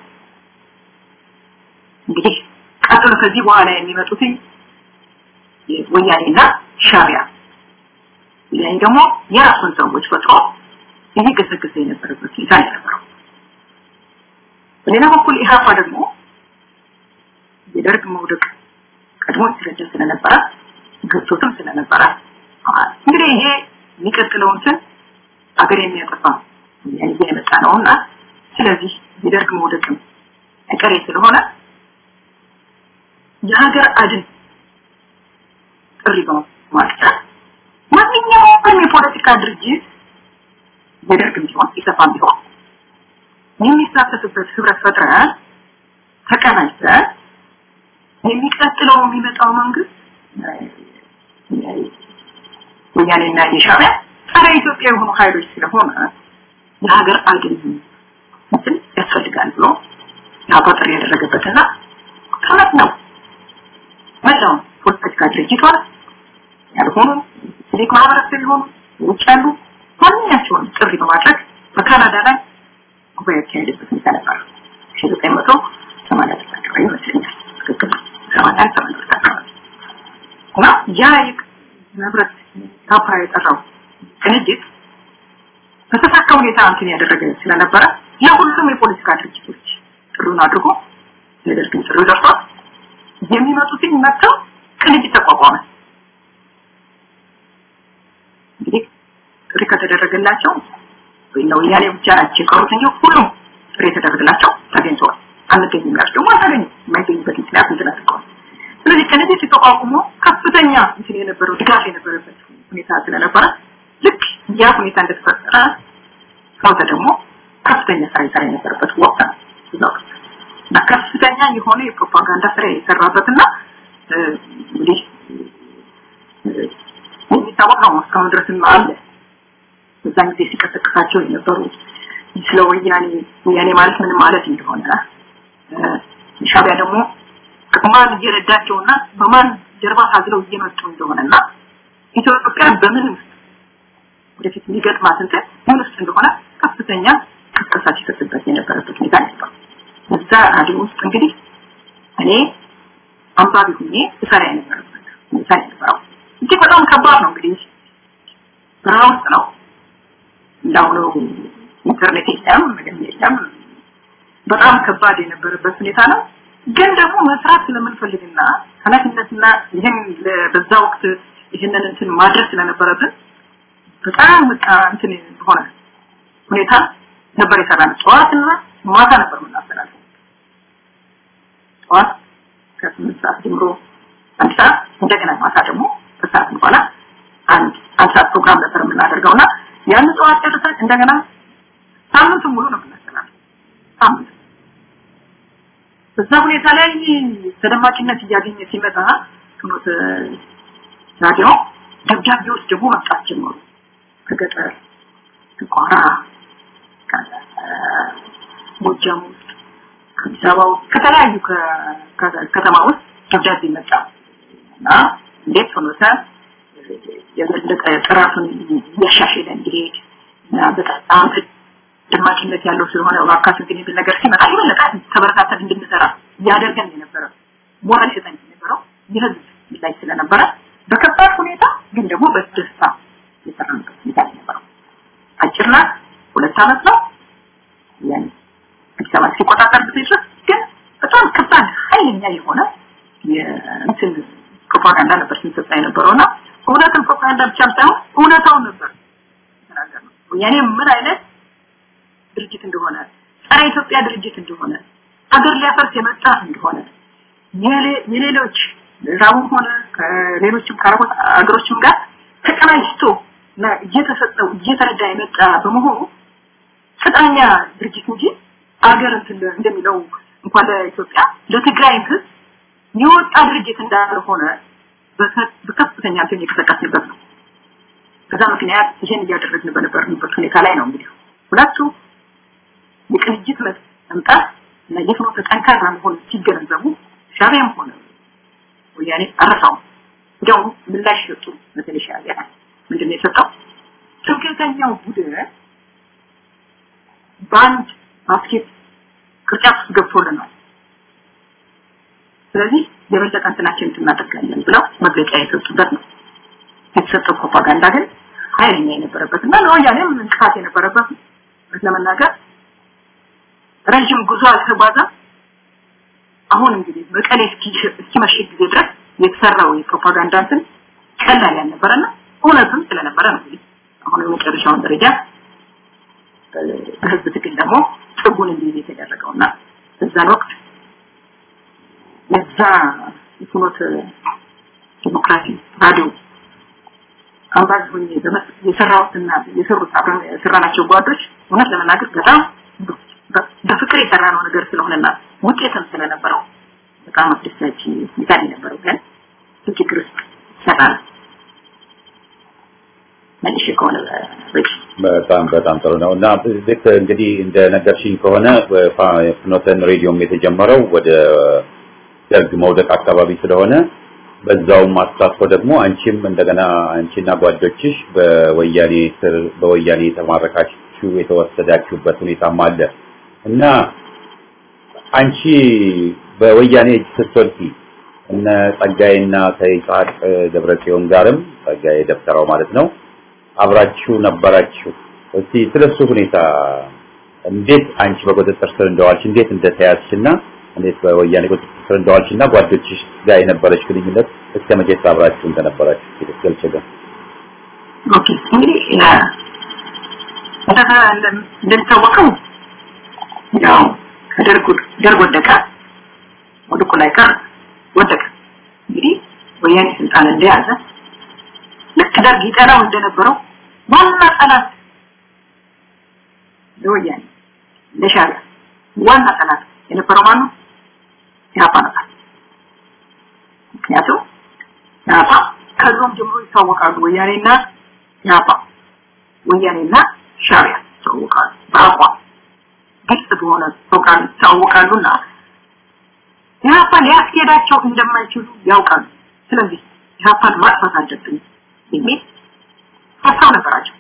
እንግዲህ ቀጥሎ ከዚህ በኋላ የሚመጡት ወያኔና ሻቢያ ያን ደግሞ የራሱን ሰዎች ፈጥሮ ይሄ ገሰገሰ የነበረበት ሁኔታ ነበረው በሌላ በኩል ኢሃፓ ደግሞ የደርግ መውደቅ ቀድሞ ሲረዳ ስለነበረ ግጭቱም ስለነበረ እንግዲህ ይሄ የሚቀጥለውን ስን አገር የሚያጠፋ ያን የመጣ ነውና ስለዚህ የደርግ መውደቅም አቀሬ ስለሆነ የሀገር አድን ጥሪ ነው ማለት ማንኛውም የፖለቲካ ድርጅት የደርግም ቢሆን ኢሰፓም ቢሆን የሚሳተፍበት ህብረት ፈጥረን ተቀናጅተን የሚቀጥለው የሚመጣው መንግስት ወያኔና የሻቢያ ጸረ ኢትዮጵያ የሆኑ ኃይሎች ስለሆነ የሀገር አድን እንትን ያስፈልጋል ብሎ ያቆጥር ያደረገበትና ከመት ነው መጣው ፖለቲካ ድርጅቶች ያልሆኑ ሲቪክ ማህበረሰብ ይሆኑ ውጭ ያሉ ማንኛቸውም ጥሪ በማድረግ በካናዳ ላይ ጉባኤ ያካሄደበት ሁኔታ ነበር ሺህ ዘጠኝ መቶ ሰማንያ አራት አካባቢ ይመስለኛል ትክክል ሰማንያ ሰባት አካባቢ እና ያ የህብረት ኢሃፓ የጠራው ቅንጅት በተሳካ ሁኔታ እንትን ያደረገ ስለነበረ የሁሉም የፖለቲካ ድርጅቶች ጥሩን አድርጎ ለደርግም ጥሩ ደርሷል የሚመጡት መጥተው ቅንጅት ተቋቋመ እንግዲህ ጥሪ ከተደረገላቸው ነው ያለ ብቻ ናቸው ከሩትኝ ሁሉም ጥሪ ተደረገላቸው ተገኝተዋል አንገኝም ያለው ደግሞ አታገኝ የማይገኝበት ምክንያት እንደተናገረው ስለዚህ ቅንጅት ተቋቁሞ ከፍተኛ እንትን የነበረው ድጋፍ የነበረበት ሁኔታ ስለነበረ ልክ ያ ሁኔታ እንደተፈጠረ ሰው ደግሞ ከፍተኛ ስራ ይሰራ የነበረበት ወቅት ነው እና ከፍተኛ የሆነ የፕሮፓጋንዳ ስራ የሰራበትና እንግዲህ የሚታወቅ ነው እስካሁን ድረስም አለ በዛን ጊዜ ሲቀሰቅሳቸው የነበሩ ስለ ወያኔ ወያኔ ማለት ምን ማለት እንደሆነ ሻዕቢያ ደግሞ ከማን እየረዳቸውና በማን ጀርባ ታግለው እየመጡ እንደሆነና ኢትዮጵያ በምን ወደፊት ሊገጥማት እንትን ምን ውስጥ እንደሆነ ከፍተኛ ከፍተኛ ተሰጥቶበት የነበረበት ሁኔታ ነበር። እዛ አዲስ ውስጥ እንግዲህ እኔ አምባቢ ሆኜ እሰራ የነበረበት ሁኔታ ነበር። እዚህ በጣም ከባድ ነው እንግዲህ በራው ውስጥ ነው እንዳውኑ ኢንተርኔት የለም ምንም የለም በጣም ከባድ የነበረበት ሁኔታ ነው። ግን ደግሞ መስራት ስለምንፈልግና ኃላፊነትና ይሄን በዛ ወቅት ይሄንን እንትን ማድረስ ስለነበረብን በጣም እንትን ሆነ ሁኔታ ነበር የሰራነው። ጠዋትና ማታ ነበር የምናስተላልፈው። ጠዋት ከስምንት ሰዓት ጀምሮ አንድ ሰዓት እንደገና ማታ ደግሞ ከሰዓት በኋላ አንድ አንድ ሰዓት ፕሮግራም ነበር የምናደርገውና ያን ጠዋት ጨርሰን እንደገና ሳምንቱን ሙሉ ነው የምናስተላልፈው። ሳምንት በዛ ሁኔታ ላይ ተደማጭነት እያገኘ ሲመጣ ፍኖተ ራዲዮ ደብዳቤዎች ደግሞ መጣች ጀመሩ። ከገጠር ከቋራ ከጎጃም ከአዲስ አበባ ከተለያዩ ከተማ ውስጥ ደብዳቤ መጣ እና እንዴት ፍኖተ የበለጠ ጥራቱን እያሻሻለ እንዲሄድ እና በጣም ደማጭነት ያለው ስለሆነ ዋካስ ግን ነገር ሲመጣ ይበለጣ ተበረታተን እንድንሰራ ያደርገን የነበረ ሞራል ይሰጠን የነበረው የህዝብ ላይ ስለነበረ በከባድ ሁኔታ ግን ደግሞ በደስታ የሰራንበት ሁኔታ ነበር። አጭርና ሁለት አመት ነው ያን ከሰማት ሲቆጣጠር ድረስ ግን በጣም ከባድ ኃይለኛ የሆነ የእንትን ፕሮፓጋንዳ ነበር ሲሰጣ የነበረውና እውነትም ፕሮፓጋንዳ ብቻ ሳይሆን እውነታው ነበር ተናገረው። ያኔ ምን አይነት ድርጅት እንደሆነ ጸረ ኢትዮጵያ ድርጅት እንደሆነ ሀገር ሊያፈርስ የመጣ እንደሆነ የሌሎች ራውን ሆነ ከሌሎችም ካረቦት አገሮችም ጋር ተቀናጅቶ እና እየተሰጠው እየተረዳ የመጣ በመሆኑ ፈጣኛ ድርጅት እንጂ አገር እንደሚለው እንኳን ለኢትዮጵያ ለትግራይ ህዝብ የወጣ ድርጅት እንዳልሆነ በከፍተኛ እንትን የተከታተልበት ነው። ከዛ ምክንያት ይሄን እያደረግን በነበርንበት ሁኔታ ላይ ነው እንግዲህ ሁለቱ የቅንጅት መምጣት እና የፍኖተ ጠንካራ መሆን ሲገነዘቡ ሻዕቢያም ሆነ ወያኔ አረሳው እንደው ምላሽ ሰጡ። በተለይ ሻዕቢያ ምንድነው የሰጠው? ትክክለኛው ቡድን ባንድ ባስኬት ቅርጫት ገብቶልናል። ስለዚህ የበለጠ እንትናችንን እናደርጋለን ብለው መግለጫ የሰጡበት ነው። የተሰጠው ፕሮፓጋንዳ ግን ኃይለኛ የነበረበትና ለወያኔም እንቅፋት የነበረበት ነው። ለመናገር ረጅም ጉዞ አልተጓዘ። አሁን እንግዲህ መቀሌ እስኪመሽ ጊዜ ድረስ የተሰራው የፕሮፓጋንዳ እንትን ቀላል ያልነበረና እውነትም ስለነበረ ነው እንግዲህ አሁን የመጨረሻውን ደረጃ በህዝብ ትግል ደግሞ ጽጉን እንዲይዝ የተደረገውና በዛን ወቅት ለዛ ፍኖተ ዲሞክራሲ ራዲዮ አምባዝ ሆኜ የሰራውትና የሰሩት አብረን የሰራናቸው ጓዶች እውነት ለመናገር በጣም በፍቅር የሰራነው ነገር ስለሆነና ውጤትም ስለነበረው በጣም አስደሳች ይታል ነበር። ግን ችግር ውስጥ ሰራን መልሼ ከሆነ በጣም በጣም ጥሩ ነው እና በዚህ እንግዲህ እንደ ነገርሽኝ ከሆነ ፍኖተን ሬዲዮም የተጀመረው ወደ ደርግ መውደቅ አካባቢ ስለሆነ በዛው ማስተሳሰብ ደግሞ አንቺም እንደገና አንቺና ጓዶችሽ በወያኔ ስር በወያኔ ተማረካችሁ የተወሰዳችሁበት ሁኔታም አለ እና አንቺ በወያኔ ስትወልቂ እነ ጸጋዬና ከይሳቅ ደብረጽዮን ጋርም ጸጋዬ ደብተራው ማለት ነው አብራችሁ ነበራችሁ። እስቲ ስለሱ ሁኔታ እንዴት አንቺ በቁጥጥር ስር እንደዋልሽ እንዴት እንደተያዝሽና እንዴት በወያኔ ቁጥጥር ስር እንደዋልሽና ጓዶችሽ ጋር የነበረሽ ግንኙነት እስከ መቼ አብራችሁ እንደነበራችሁ ትገልጪልን? ኦኬ እንግዲህ አታ እንደምታወቀው ያው ከደርጉ ደርግ ወደቀ ወደቁ ላይ ቀር ወደቀ። እንግዲህ ወያኔ ስልጣን እንደያዘ ልክ ደርግ ይጠራው እንደነበረው ዋና ጠላት ለወያኔ ለሻዕቢያ ዋና ጠላት የነበረው ማን ነው? ኢህአፓ ነበር። ምክንያቱም ኢህአፓ ከዞም ጀምሮ ይታወቃሉ። ወያኔና ኢህአፓ ወያኔና ሻዕቢያ ይታወቃሉ በአቋም ግልጽ በሆነ ፕሮግራም ታወቃሉና ኢህአፓን ሊያስኬዳቸው እንደማይችሉ ያውቃሉ። ስለዚህ ኢህአፓን ማጥፋት አለብን የሚል ሀሳብ ነበራቸው።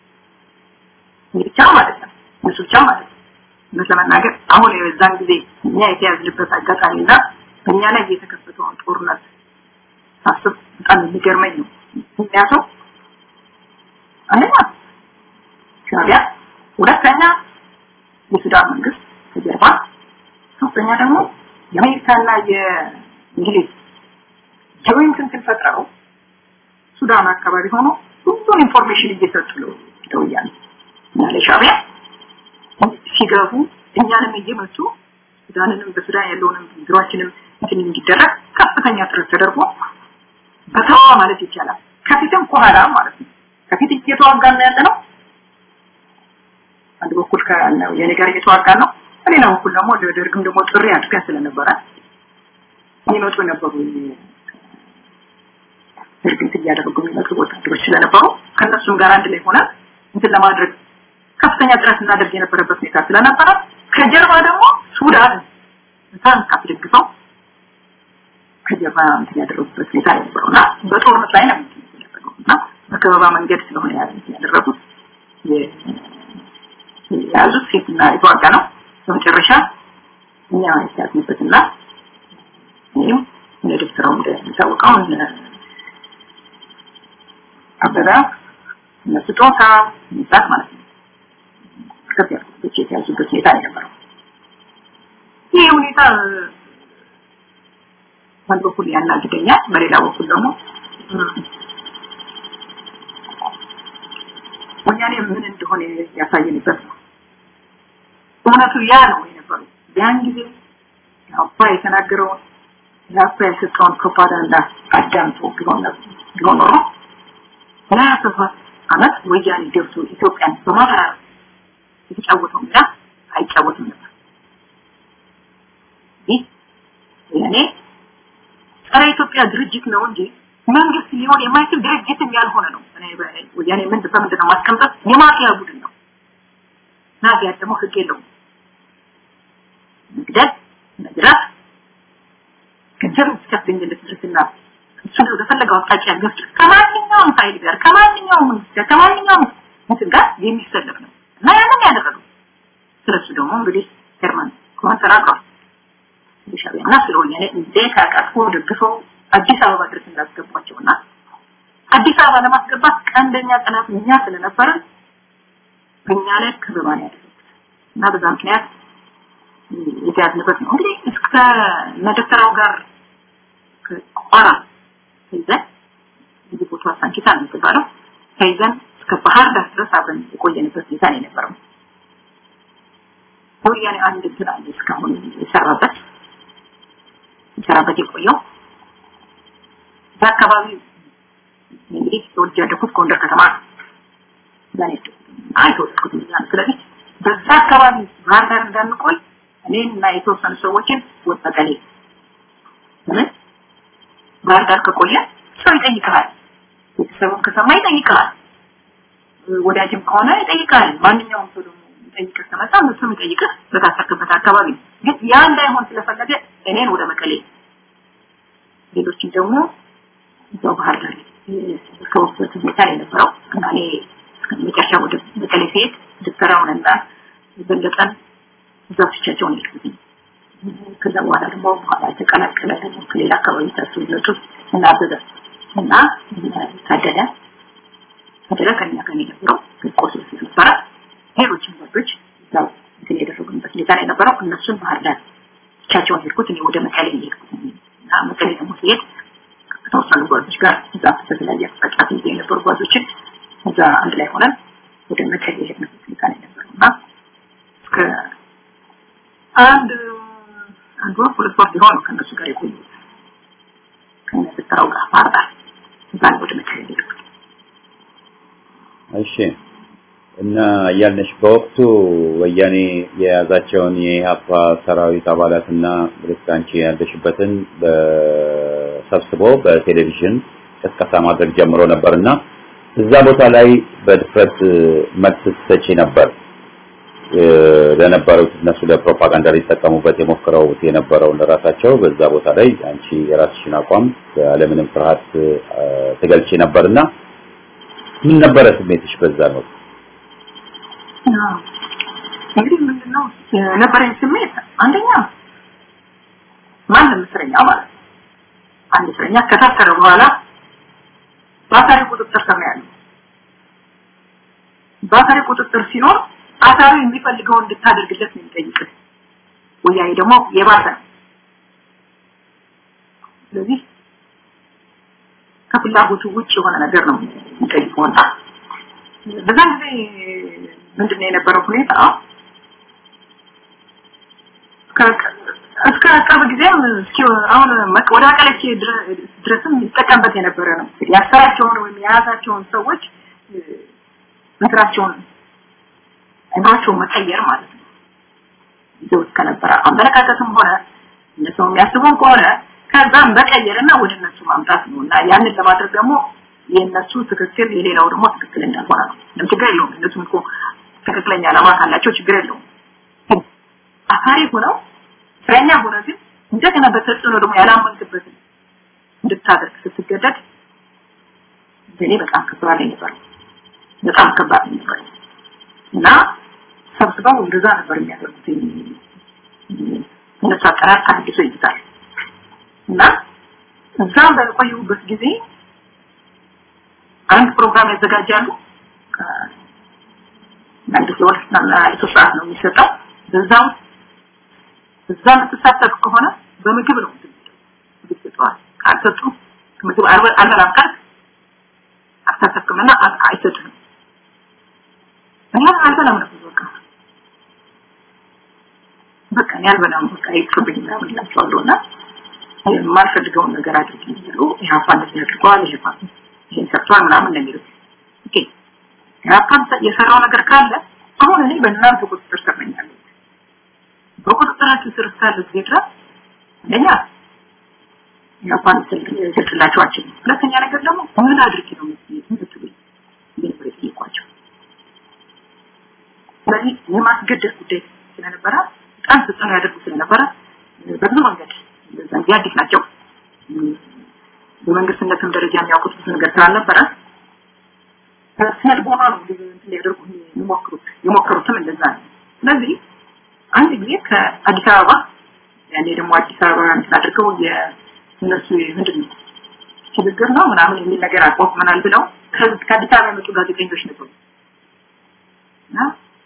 ብቻ ማለት ነው እሱ ብቻ ማለት ነው። ለመናገር አሁን የዛን ጊዜ እኛ የተያዝንበት አጋጣሚና እኛ ላይ የተከፈተው ጦርነት ሳስብ በጣም የሚገርመኝ ነው። ምክንያቱም አንደኛ ሻዕቢያ፣ ሁለተኛ የሱዳን መንግስት ከጀርባ፣ ሶስተኛ ደግሞ የአሜሪካና የእንግሊዝ ጆይንት እንትን ፈጥረው ሱዳን አካባቢ ሆኖ ሁሉን ኢንፎርሜሽን እየሰጡ ነው ደውያል እና ለሻዕቢያ ሲገቡ እኛንም እየመጡ ሱዳንንም በሱዳን ያለውንም ድሮችንም እንትን እንዲደረግ ከፍተኛ ጥረት ተደርጎ በተዋ ማለት ይቻላል ከፊትም ከኋላ ማለት ነው። ከፊት እየተዋጋን ያለ ነው አንድ በኩል ከነው የነገር እየተዋጋን ነው። በሌላ በኩል ደግሞ ለደርግም ደግሞ ጥሪ አድርገን ስለነበረ ይመጡ ነበሩ ድርጊት እያደረጉ የሚመጡ ወታደሮች ስለነበሩ ከነሱም ጋር አንድ ላይ ሆነ እንትን ለማድረግ ከፍተኛ ጥረት እናደርግ የነበረበት ሁኔታ ስለነበረ ከጀርባ ደግሞ ሱዳን ታንክ አድርገው ከጀርባ እንትን ያደረጉበት ሁኔታ ነበርና በጦርነት ላይ ነው እና በከበባ መንገድ ስለሆነ ያደረጉት የያዙት ሴትና የተዋጋ ነው። በመጨረሻ እኛ ያስያዝንበትና ይሄም ለዶክተራው እንደታወቀው አበራ ነስቶታ ምጣት ማለት ነው ከዚያ በቼት ያዙበት ሁኔታ ነበር። ይሄ ሁኔታ አንድ በኩል ያናግደኛል፣ በሌላ በኩል ደግሞ ወያኔ ምን እንደሆነ ያሳየንበት ነው። እውነቱ ያ ነው የነበረው። ያን ጊዜ አባ የተናገረው ያባ የሰጠውን ፕሮፓጋንዳ አዳምጦ ቢሆን ቢሆን ኖሮ ለአስፋ አመት ወያኔ ገብቶ ኢትዮጵያን በማራ የተጫወተው ሚና አይጫወትም ነበር። ይህ ያኔ ጸረ ኢትዮጵያ ድርጅት ነው እንጂ መንግስት ሊሆን የማይችል ድርጅትም ያልሆነ ነው። እኔ ወያኔ ምን በምንድን ነው ማስቀምጠው የማፊያ ቡድን ነው። ማፊያ ደግሞ ህግ የለውም። እንግዲህ ነግራት ከጀሩ ተከትኝለት ድርጅትና እሱ ነው ተፈለገው አጣቂ ያገፍ ከማንኛውም ፋይል ጋር ከማንኛውም ከማንኛውም እንትን ጋር የሚሰለፍ ነው እና ያንን ያደረገው ስለሱ ደግሞ እንግዲህ ጀርመን ኮንትራክት ይሻላልና ስለሆነ እንዴት አቃጥፎ ደግፈው አዲስ አበባ ድረስ እንዳስገባቸውና አዲስ አበባ ለማስገባት ቀንደኛ ጥናት እኛ ስለነበረ እኛ ላይ ከበባን ያደረጉት እና በዛ ምክንያት የተያዝንበት ነው። እንግዲህ እስከ መደተራው ጋር ከቋራ ይዘን እዚህ ቦታ ሳንኪታ ነው ተባለው ከይዘን እስከ ባህር ዳር ድረስ አብረን የቆየንበት ሁኔታ ነው የነበረው። ወያኔ አንድ ትላል እስካሁን የሰራበት የሰራበት የቆየው በአካባቢ እንግዲህ ወደ ያደኩት ጎንደር ከተማ ዛኔ አይቶስኩት ይላል። ስለዚህ በዛ አካባቢ ባህር ዳር እንዳንቆይ እኔና የተወሰኑ ሰዎችን ወጣቀሌ ማለት ባህር ዳር ከቆየ ሰው ይጠይቃል፣ ቤተሰቡን ከሰማ ይጠይቃል፣ ወዳጅም ከሆነ ይጠይቃል። ማንኛውም ሰው ደግሞ ይጠይቃል። ከመጣ እሱም ይጠይቃል በታሰከበት አካባቢ። ግን ያ እንዳይሆን ስለፈለገ እኔን ወደ መቀሌ ሌሎችን ደግሞ እዛው ባህር ዳር ከወሰቱ ሁኔታ የነበረው እና እኔ መጨረሻ ወደ መቀሌ ሲሄድ ድክተራውንና በለጠን እዛው ብቻቸውን ይልኩኝ። ከዛ በኋላ ደግሞ በኋላ ተቀላቀለ ደግሞ ከሌላ አካባቢ ታስቡ ይመጡ እና አበዛ እና ታደለ ታደለ ከኛ ከኔ ነበረው ቆሶ ሲሰራ ሄሮችን ወዶች እዛው እንትን ያደረጉበት ሁኔታ ላይ ነበረው። እነሱን ባህር ዳር ብቻቸውን ይልኩት እኔ ወደ መቀሌ ይልኩት እና መቀሌ ደግሞ ሲሄድ ከተወሰኑ ጓዶች ጋር እዛ ተተላየ ፈቃት የነበሩ ጓዶችን እዛ አንድ ላይ ሆነን ወደ መቀሌ የሄድንበት ሁኔታ ላይ ነበርና እስከ አንድ አንድ ወር ሁለት ወር ቢሆን ከነሱ ጋር የቆየሁት ከነሱ ተራው ጋር ማርዳ ዛሬ ወደ መቀሌ ሄድኩት። እሺ እና ያልነሽ በወቅቱ ወያኔ የያዛቸውን የኢሃፓ ሰራዊት አባላትና ብሪታንቺ ያለሽበትን በሰብስቦ በቴሌቪዥን ቅስቀሳ ማድረግ ጀምሮ ነበርና እዛ ቦታ ላይ በድፍረት መልስ ሰጪ ነበር። ለነበረው እነሱ ለፕሮፓጋንዳ ሊጠቀሙበት የሞከረው የነበረው ለራሳቸው በዛ ቦታ ላይ አንቺ የራስሽን አቋም ያለምንም ፍርሃት ተገልጬ ነበርና ምን ነበር ስሜትሽ በዛ ነው? እንግዲህ ምንድነው የነበረኝ ስሜት አንደኛ ማንም እስረኛ ማለት አንድ እስረኛ ከታሰረ በኋላ በአሳሪ ቁጥጥር ስር ነው ያለው። በአሳሪ ቁጥጥር ሲኖር አሳሪ የሚፈልገው እንድታደርግለት ነው የሚጠይቀው። ወያኔ ደግሞ የባሰ ስለዚህ ከፍላጎቱ ውጭ የሆነ ነገር ነው የሚጠይቀውና በዛ ጊዜ ምንድነው የነበረው ሁኔታ እስከ ቅርብ ጊዜም እስኪ አሁን ወደ አቀለች ድረስም ይጠቀምበት የነበረ ነው። ያሰራቸውን ወይም የያዛቸውን ሰዎች ምክራቸውን አይማቸው መቀየር ማለት ነው። ይዘው ከነበረ አመለካከትም ሆነ እነሱ የሚያስቡን ከሆነ ከዛም በቀየርና ወደ እነሱ ማምጣት ነውና ያንን ለማድረግ ደግሞ የነሱ ትክክል የሌላው ደግሞ ትክክል እንዳልሆነ ነው። ምንም ችግር የለውም። እነሱ እኮ ትክክለኛ ዓላማ ካላቸው ችግር የለውም። አሳሪ ሆነው ፍሬኛ ሆነ ግን እንደገና በተጽዕኖ ደግሞ ያላመንክበት እንድታደርግ ስትገደድ እኔ በጣም ከባድ ነበር። በጣም ከባድ ነበር እና ሰብስበው እንደዛ ነበር የሚያደርጉት። እነሱ አቀራር ታድሶ ይይዛል እና እዛም በቆዩበት ጊዜ አንድ ፕሮግራም ያዘጋጃሉ። አንድ ሰዓት እና ሶስት ሰዓት ነው የሚሰጠው። በዛው እዛም ተሳተፍ ከሆነ በምግብ ነው ትጥቷል። ካልተጡ ምግብ አርበል አላላካል አታተክምና አይሰጥም። እና አልበላም ነው በቃ በቃ ያልበላም በቃ ይጥብኝና ብላችኋለሁና የማልፈልገውን ነገር አድርጊ ይሉ ያፋን ያድርጓል ይፋን ይሄን ሰጥቷል ምናምን ነው የሚሉት። ኦኬ ያፋን የሰራው ነገር ካለ አሁን እኔ በእናንተ ቁጥጥር ስር ነኝ ያለው በቁጥጥራችሁ ስር ካለ ዜድራ ለኛ ያፋን ስለላችኋችን ሁለተኛ ነገር ደግሞ ምን አድርጊ ነው የምትሉኝ ይሄ ይቋጫው ስለዚህ የማስገደድ ጉዳይ ስለነበረ ጣን ተጽዕኖ ያደርጉ ስለነበረ በብዙ መንገድ እንደዛ ያዲስ ናቸው። በመንግስትነትም ደረጃ የሚያውቁት ብዙ ነገር ስላልነበረ ስለዚህ ቦና ነው ሊያደርጉ ይሞክሩት ይሞክሩትም እንደዛ ነው። ስለዚህ አንድ ጊዜ ከአዲስ አበባ ያኔ ደግሞ አዲስ አበባ አድርገው የእነሱ ምንድነው ችግር ነው ምናምን የሚል ነገር አቆመናል ብለው ከአዲስ አበባ የመጡ ጋዜጠኞች ነበሩ እና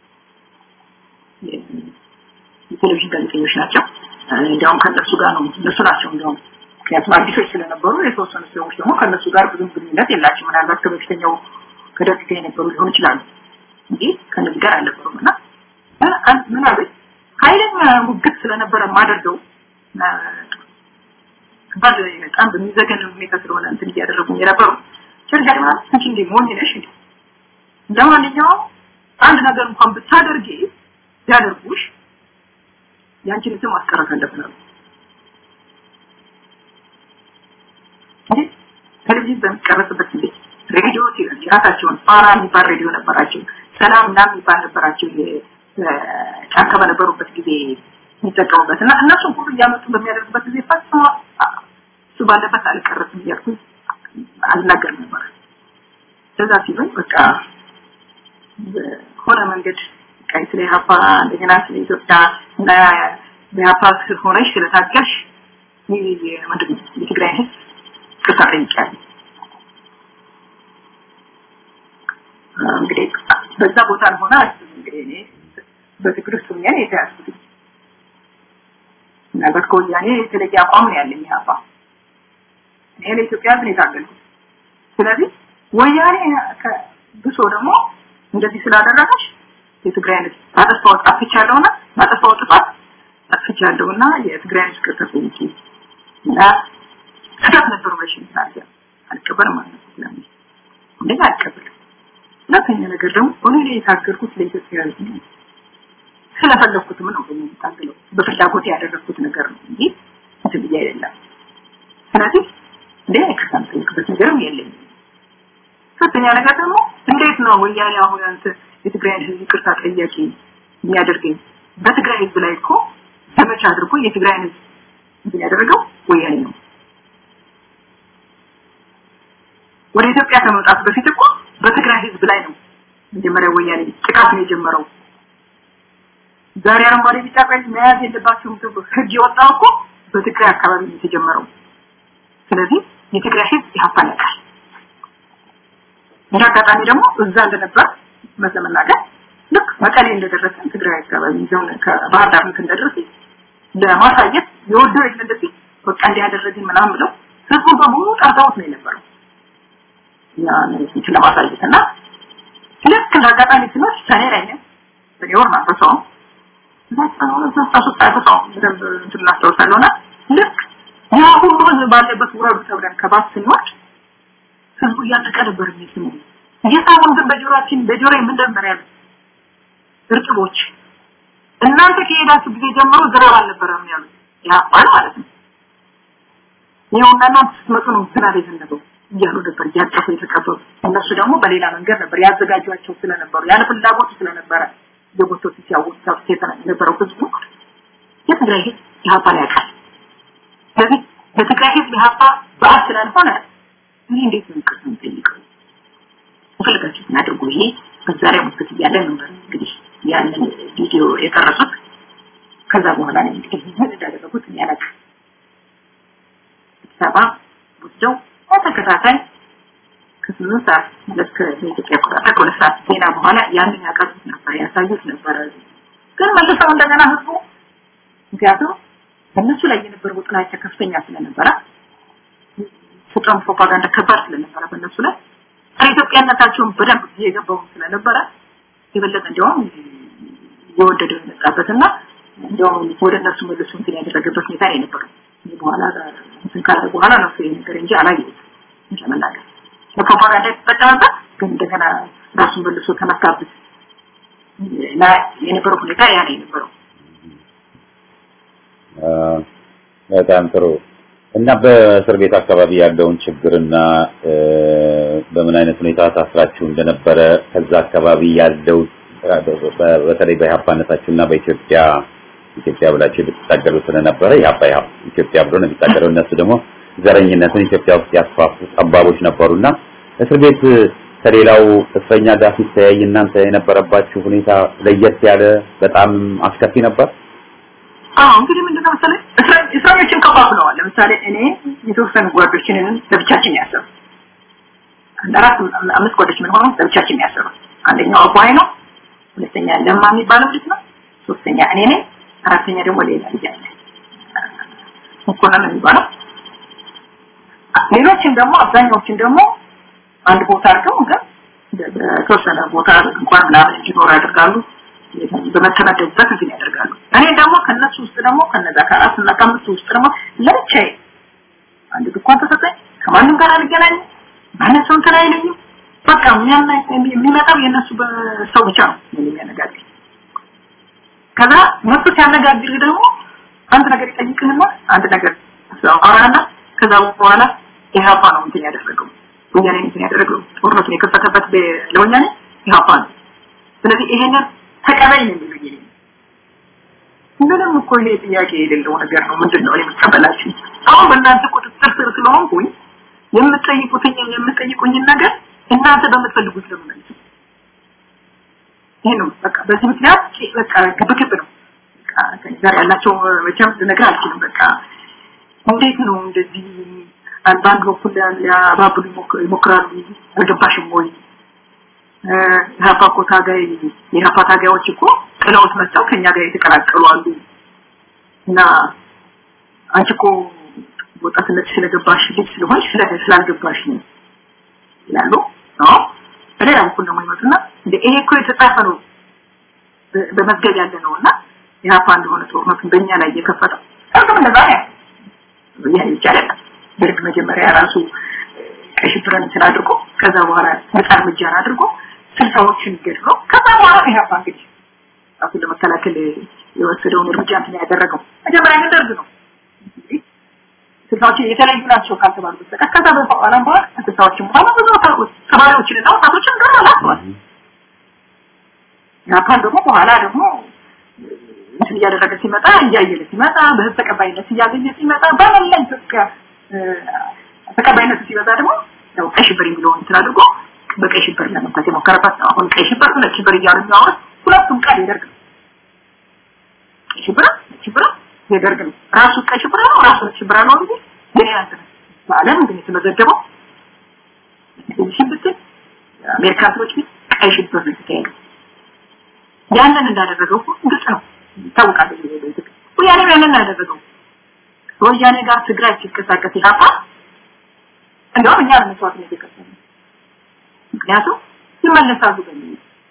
የቴሌቪዥን ጋዜጠኞች ናቸው። እንዲያውም ከነሱ ጋር ነው እነሱ ናቸው እንዲያውም ምክንያቱም አዲሶች ስለነበሩ የተወሰኑ ሰዎች ደግሞ ከነሱ ጋር ብዙ ግንኙነት የላቸው ምናልባት ከበፊተኛው ከደርግ የነበሩ ሊሆን ይችላሉ እንጂ ከነዚህ ጋር አልነበሩምና ምን አለኝ ኃይለኛ ሙግት ስለነበረ ማደርገው ባለ በጣም በሚዘገን ሁኔታ ስለሆነ እንትን እያደረጉ የነበሩ ቸርጋማ እንጂ ሞኝ ነሽ እንደማንኛውም አንድ ነገር እንኳን ብታደርጊ ያደርጉሽ ያንቺን ስም ማስቀረት አለብን ነው አይ ቴሌቪዥን በሚቀርጽበት ጊዜ ሬዲዮ ሲል የራሳቸውን ፋራ የሚባል ሬዲዮ ነበራቸው ሰላም እና የሚባል ነበራቸው ጫካ በነበሩበት ጊዜ የሚጠቀሙበት እና እነሱ ሁሉ እያመጡ በሚያደርጉበት ጊዜ ፈጽሞ እሱ ባለበት አልቀረጽም እያልኩ አልናገርም ነበር። ከዛ ሲሆን በቃ ሆነ መንገድ ከይስለ ሀፋ እንደገና ስለ ኢትዮጵያ እና የሀፋ ሆነሽ ስለታገሽ ይሄ ምንድነው የትግራይ ህዝብ ከተጠይቃል እንግዲህ በዛ ቦታ ሆነ እንግዲህ እኔ በትግርስ ሆኜ የተያዝኩት እና በኮያኔ የተለየ አቋም ነው ያለኝ ሀፋ እኔ ለኢትዮጵያ ምን የታገልኩት ስለዚህ ወያኔ ከብሶ ደግሞ እንደዚህ ስላደረገሽ የትግራይ ህዝብ ታጠፋው አጥፍቻለሁና ታጠፋው ጥፋት አጥፍቻለሁና የትግራይ ህዝብ ከተጠይቂ እና ስጋት ነበር ወሽን ታዲያ አልቀበልም ማለት ነው እንደኛ አልቀበልም ለከኛ ነገር ደግሞ ሆኔ የታገልኩት ለኢትዮጵያ ህዝብ ነው ስለፈለኩት ምን ነው የምታገለው በፍላጎት ያደረኩት ነገር ነው እንጂ ትብያ አይደለም ስለዚህ እንዴ ከሳምንት ነገር የለም ሶስተኛ ነገር ደግሞ እንዴት ነው ወያኔ አሁን አንተ የትግራይ ህዝብ ይቅርታ ጠያቂ የሚያደርገኝ በትግራይ ህዝብ ላይ እኮ ዘመቻ አድርጎ የትግራይን ህዝብ እንትን ያደረገው ወያኔ ነው። ወደ ኢትዮጵያ ከመውጣት በፊት እኮ በትግራይ ህዝብ ላይ ነው መጀመሪያ ወያኔ ጥቃት ነው የጀመረው። ዛሬ አረንጓዴ ቢጫ ቀይ መያዝ የለባቸውም ተብሎ ህግ የወጣው እኮ በትግራይ አካባቢ ነው የተጀመረው። ስለዚህ የትግራይ ህዝብ ያፋለቃል። እንዳጋጣሚ ደግሞ እዛ እንደነበር መሰለናገር ልክ መቀሌ እንደደረሰ ትግራይ አካባቢ ይዘው ከባህር ዳር እንደደረሰ ለማሳየት የወደው እንደዚህ በቃ እንዲያደርግን ምናምን ብለው ህዝቡ በሙሉ ጠርተውት ነው የነበረው። ያ ነው ለማሳየትና ልክ እንዳጋጣሚ ሲኖር ሰኔ ላይ ነው በየወር ማፈሰው ማፈሰው ተሳሰው ታፈሰው በደንብ እንትናስተውሳለውና ልክ ያ ሁሉ ህዝብ ባለበት ወረዱ ተብለን ከባስ ስንወርድ ህዝቡ ያለቀ ነበር የሚስመው። የታውን ግን በጆሮአችን በጆሮ የምንደምር ያለ እርጥቦች እናንተ ከሄዳችሁ ጊዜ ጀምሮ ዘረባ አልነበረም ያሉ ያ ማለት ነው። ይኸውና እናንተ ስትመጡ ነው ዝናብ የዘነበው እያሉ ነበር ያጣፉ የተቀበሉ። እነሱ ደግሞ በሌላ መንገድ ነበር ያዘጋጇቸው ስለነበሩ ያለ ፍላጎት ስለነበረ የቦታው ሲያውቁ ታፍቴታ ነበረው ህዝቡ የትግራይ ህዝብ ያፋል ያቃል። ስለዚህ በትግራይ ህዝብ ያፋ በአት ስላልሆነ ምን እንዴት ነው ከሰም ጠይቀው ወፈልጋችሁ እናድርጉ። ይሄ በዛሬ መስከት ያለ ነው እንግዲህ ያንን ቪዲዮ የቀረጹት ከዛ በኋላ ነው እንግዲህ ምን እንዳደረጉት ያላቅ ሰባ ወስደው ተከታታይ ከስምንት ሰዓት ማለት ከኢትዮጵያ ቆጣጠር ከሁለት ሰዓት ዜና በኋላ ያንን ያቀርቡት ነበር ያሳዩት ነበር። ግን መልሰው እንደገና ህዝቡ ምክንያቱም በእነሱ ላይ የነበረው ጥላቻ ከፍተኛ ስለነበረ ፎቶን ፕሮፓጋንዳ ከባድ ስለነበረ በእነሱ ላይ ኢትዮጵያነታቸውን በደንብ እየገባው ስለነበረ የበለጠ እንዲያውም የወደደው መጣበትና እንዲያውም ወደ እነሱ መልሶ እንትን ያደረገበት ሁኔታ የነበረው በኋላ እንትን ካለ በኋላ ነው ይሄ ነገር እንጂ አላየሁም እንጀምራለን። ለፕሮፓጋንዳ ተጠቀመበት ግን እንደገና ራሱ መልሶ ተመካበት እና የነበረው ሁኔታ ያ ነው የነበረው። በጣም ጥሩ እና በእስር ቤት አካባቢ ያለውን ችግርና በምን አይነት ሁኔታ ታስራችሁ እንደነበረ ከዛ አካባቢ ያለው በተለይ በኢትዮጵያነታችሁና በኢትዮጵያ ኢትዮጵያ ብላችሁ ብትታገሉ ስለነበረ ያባ ኢትዮጵያ ብሎ ነው የሚታገለው። እነሱ ደግሞ ዘረኝነትን ኢትዮጵያ ውስጥ ያስፋፉ ጠባቦች ነበሩና እስር ቤት ከሌላው እስረኛ ጋር ሲተያይ እናንተ የነበረባችሁ ሁኔታ ለየት ያለ በጣም አስከፊ ነበር? አዎ እንግዲህ ምንድነው መሰለኝ እስረኞችን ከፋፍለዋል። ለምሳሌ እኔ የተወሰኑ ጓዶችን ለብቻችን ያሰሩ አራት አምስት ጓዶች ምን ሆኖ ለብቻችን ያሰሩ አንደኛው አባይ ነው፣ ሁለተኛ ለማ የሚባለው ልጅ ነው፣ ሶስተኛ እኔ ነኝ፣ አራተኛ ደግሞ ሌላ ልጅ አለ መኮንን የሚባለው። ሌሎችን ደግሞ አብዛኛዎችን ደግሞ አንድ ቦታ አድርገው ግን በተወሰነ ቦታ እንኳን ምናምን እንዲኖር ያደርጋሉ በመተናደድበት እንትን ያደርጋሉ። እኔ ደግሞ ከነሱ ውስጥ ደግሞ ከነዛ ከአራት እና ከአምስት ውስጥ ደግሞ ለብቻዬ አንድ ድኳን ተሰጠኝ። ከማንም ጋር አልገናኝም፣ ማንም ሰው እንትን አይለኝም። በቃ ምንም የሚመጣው የነሱ በሰው ብቻ ነው የሚያነጋግር። ከዛ መጥቶ ሲያነጋግር ደግሞ አንድ ነገር ይጠይቅህና አንድ ነገር አወራና ከዛ በኋላ ኢህአፓ ነው እንትን ያደረገው ወያኔ እንትን ያደረገው ጦርነቱን የከፈተበት ለወያኔ ኢህአፓ ነው። ስለዚህ ይሄንን ተቀበል ነው የሚሉኝ። ምንም እኮ ይሄ ጥያቄ የሌለው ነገር ነው። ምንድነው የምትቀበላችሁ? አሁን በእናንተ ቁጥጥር ስር ስለሆንኩኝ የምትጠይቁትኝ የምትጠይቁኝ ነገር እናንተ በምትፈልጉት ለምን ይሄ ነው በቃ በዚህ ምክንያት በቃ ግብግብ ነው። በቃ ከዛሬ ያላቸው መቼም ነገር አልችልም። በቃ እንዴት ነው እንደዚህ አንዳንድ በኩል ያባብሉ ይሞክራሉ አልገባሽም ወይ? ሀፓኮታ ጋር የሀፓታ ጋዎች እኮ ጥለውት መጣው ከኛ ጋር የተቀላቀሉ አሉ እና አንቺ እኮ ወጣትነት ስለገባሽ ልጅ ስለሆንሽ ስላልገባሽ ነው ይላሉ። አዎ በሌላ በኩል ነው የሚመጡና እንደ ይሄ እኮ የተጻፈ ነው በመዝገብ ያለ ነውና የሀፓ እንደሆነ ጦርነቱ በእኛ ላይ የከፈተው ታውቁም እንደዛ ነው ይሄ ይቻላል። በርግ መጀመሪያ ራሱ ከሽብረን ተናድርጎ ከዛ በኋላ መጣር መጃን አድርጎ ስልሳዎችን ገድሎ ከዛ በኋላ ኢህአፓ እንግዲህ አፉ ለመከላከል የወሰደውን እርምጃ እንትን ያደረገው መጀመሪያ እንደርግ ነው። ስልሳዎች የተለያዩ ናቸው ካልተባሉ በስተቀር ከዛ በኋላ በኋላ ስልሳዎች በኋላ ብዙ ተማሪዎችንና ወጣቶችን ገድለዋል። ያፓን ደግሞ በኋላ ደግሞ እንትን ያደረገ ሲመጣ እያየለ ሲመጣ በህዝብ ተቀባይነት እያገኘ ሲመጣ በመላ ኢትዮጵያ ተቀባይነት ሲበዛ ደግሞ ያው ቀይ ሽብር የሚለውን እንትን አድርጎ በቀይ ሽብር ለመምታት የሞከረበት ነው። አሁን ቀይ ሽብር ሁለት ሽብር እያሉ የሚያወሩት ሁለቱም ቃል ይደርግ ሽብር ሽብር ይደርግ ራሱ ቀይ ሽብር ነው ራሱ ሽብር ነው እንጂ ምን ያንተ ዓለም ግን የተመዘገበው ሽብር አሜሪካ ሰዎች ቀይ ሽብር ነው ተካሄደ ያንን እንዳደረገው ግልጽ ነው ታውቃለ ወያኔ ያንን እንዳደረገው ወያኔ ጋር ትግራይ ሲከሳከስ ይላፋ እንደው እኛ ለመስዋዕት ነው የከፈለው ምክንያቱም ይመለሳሉ በሚል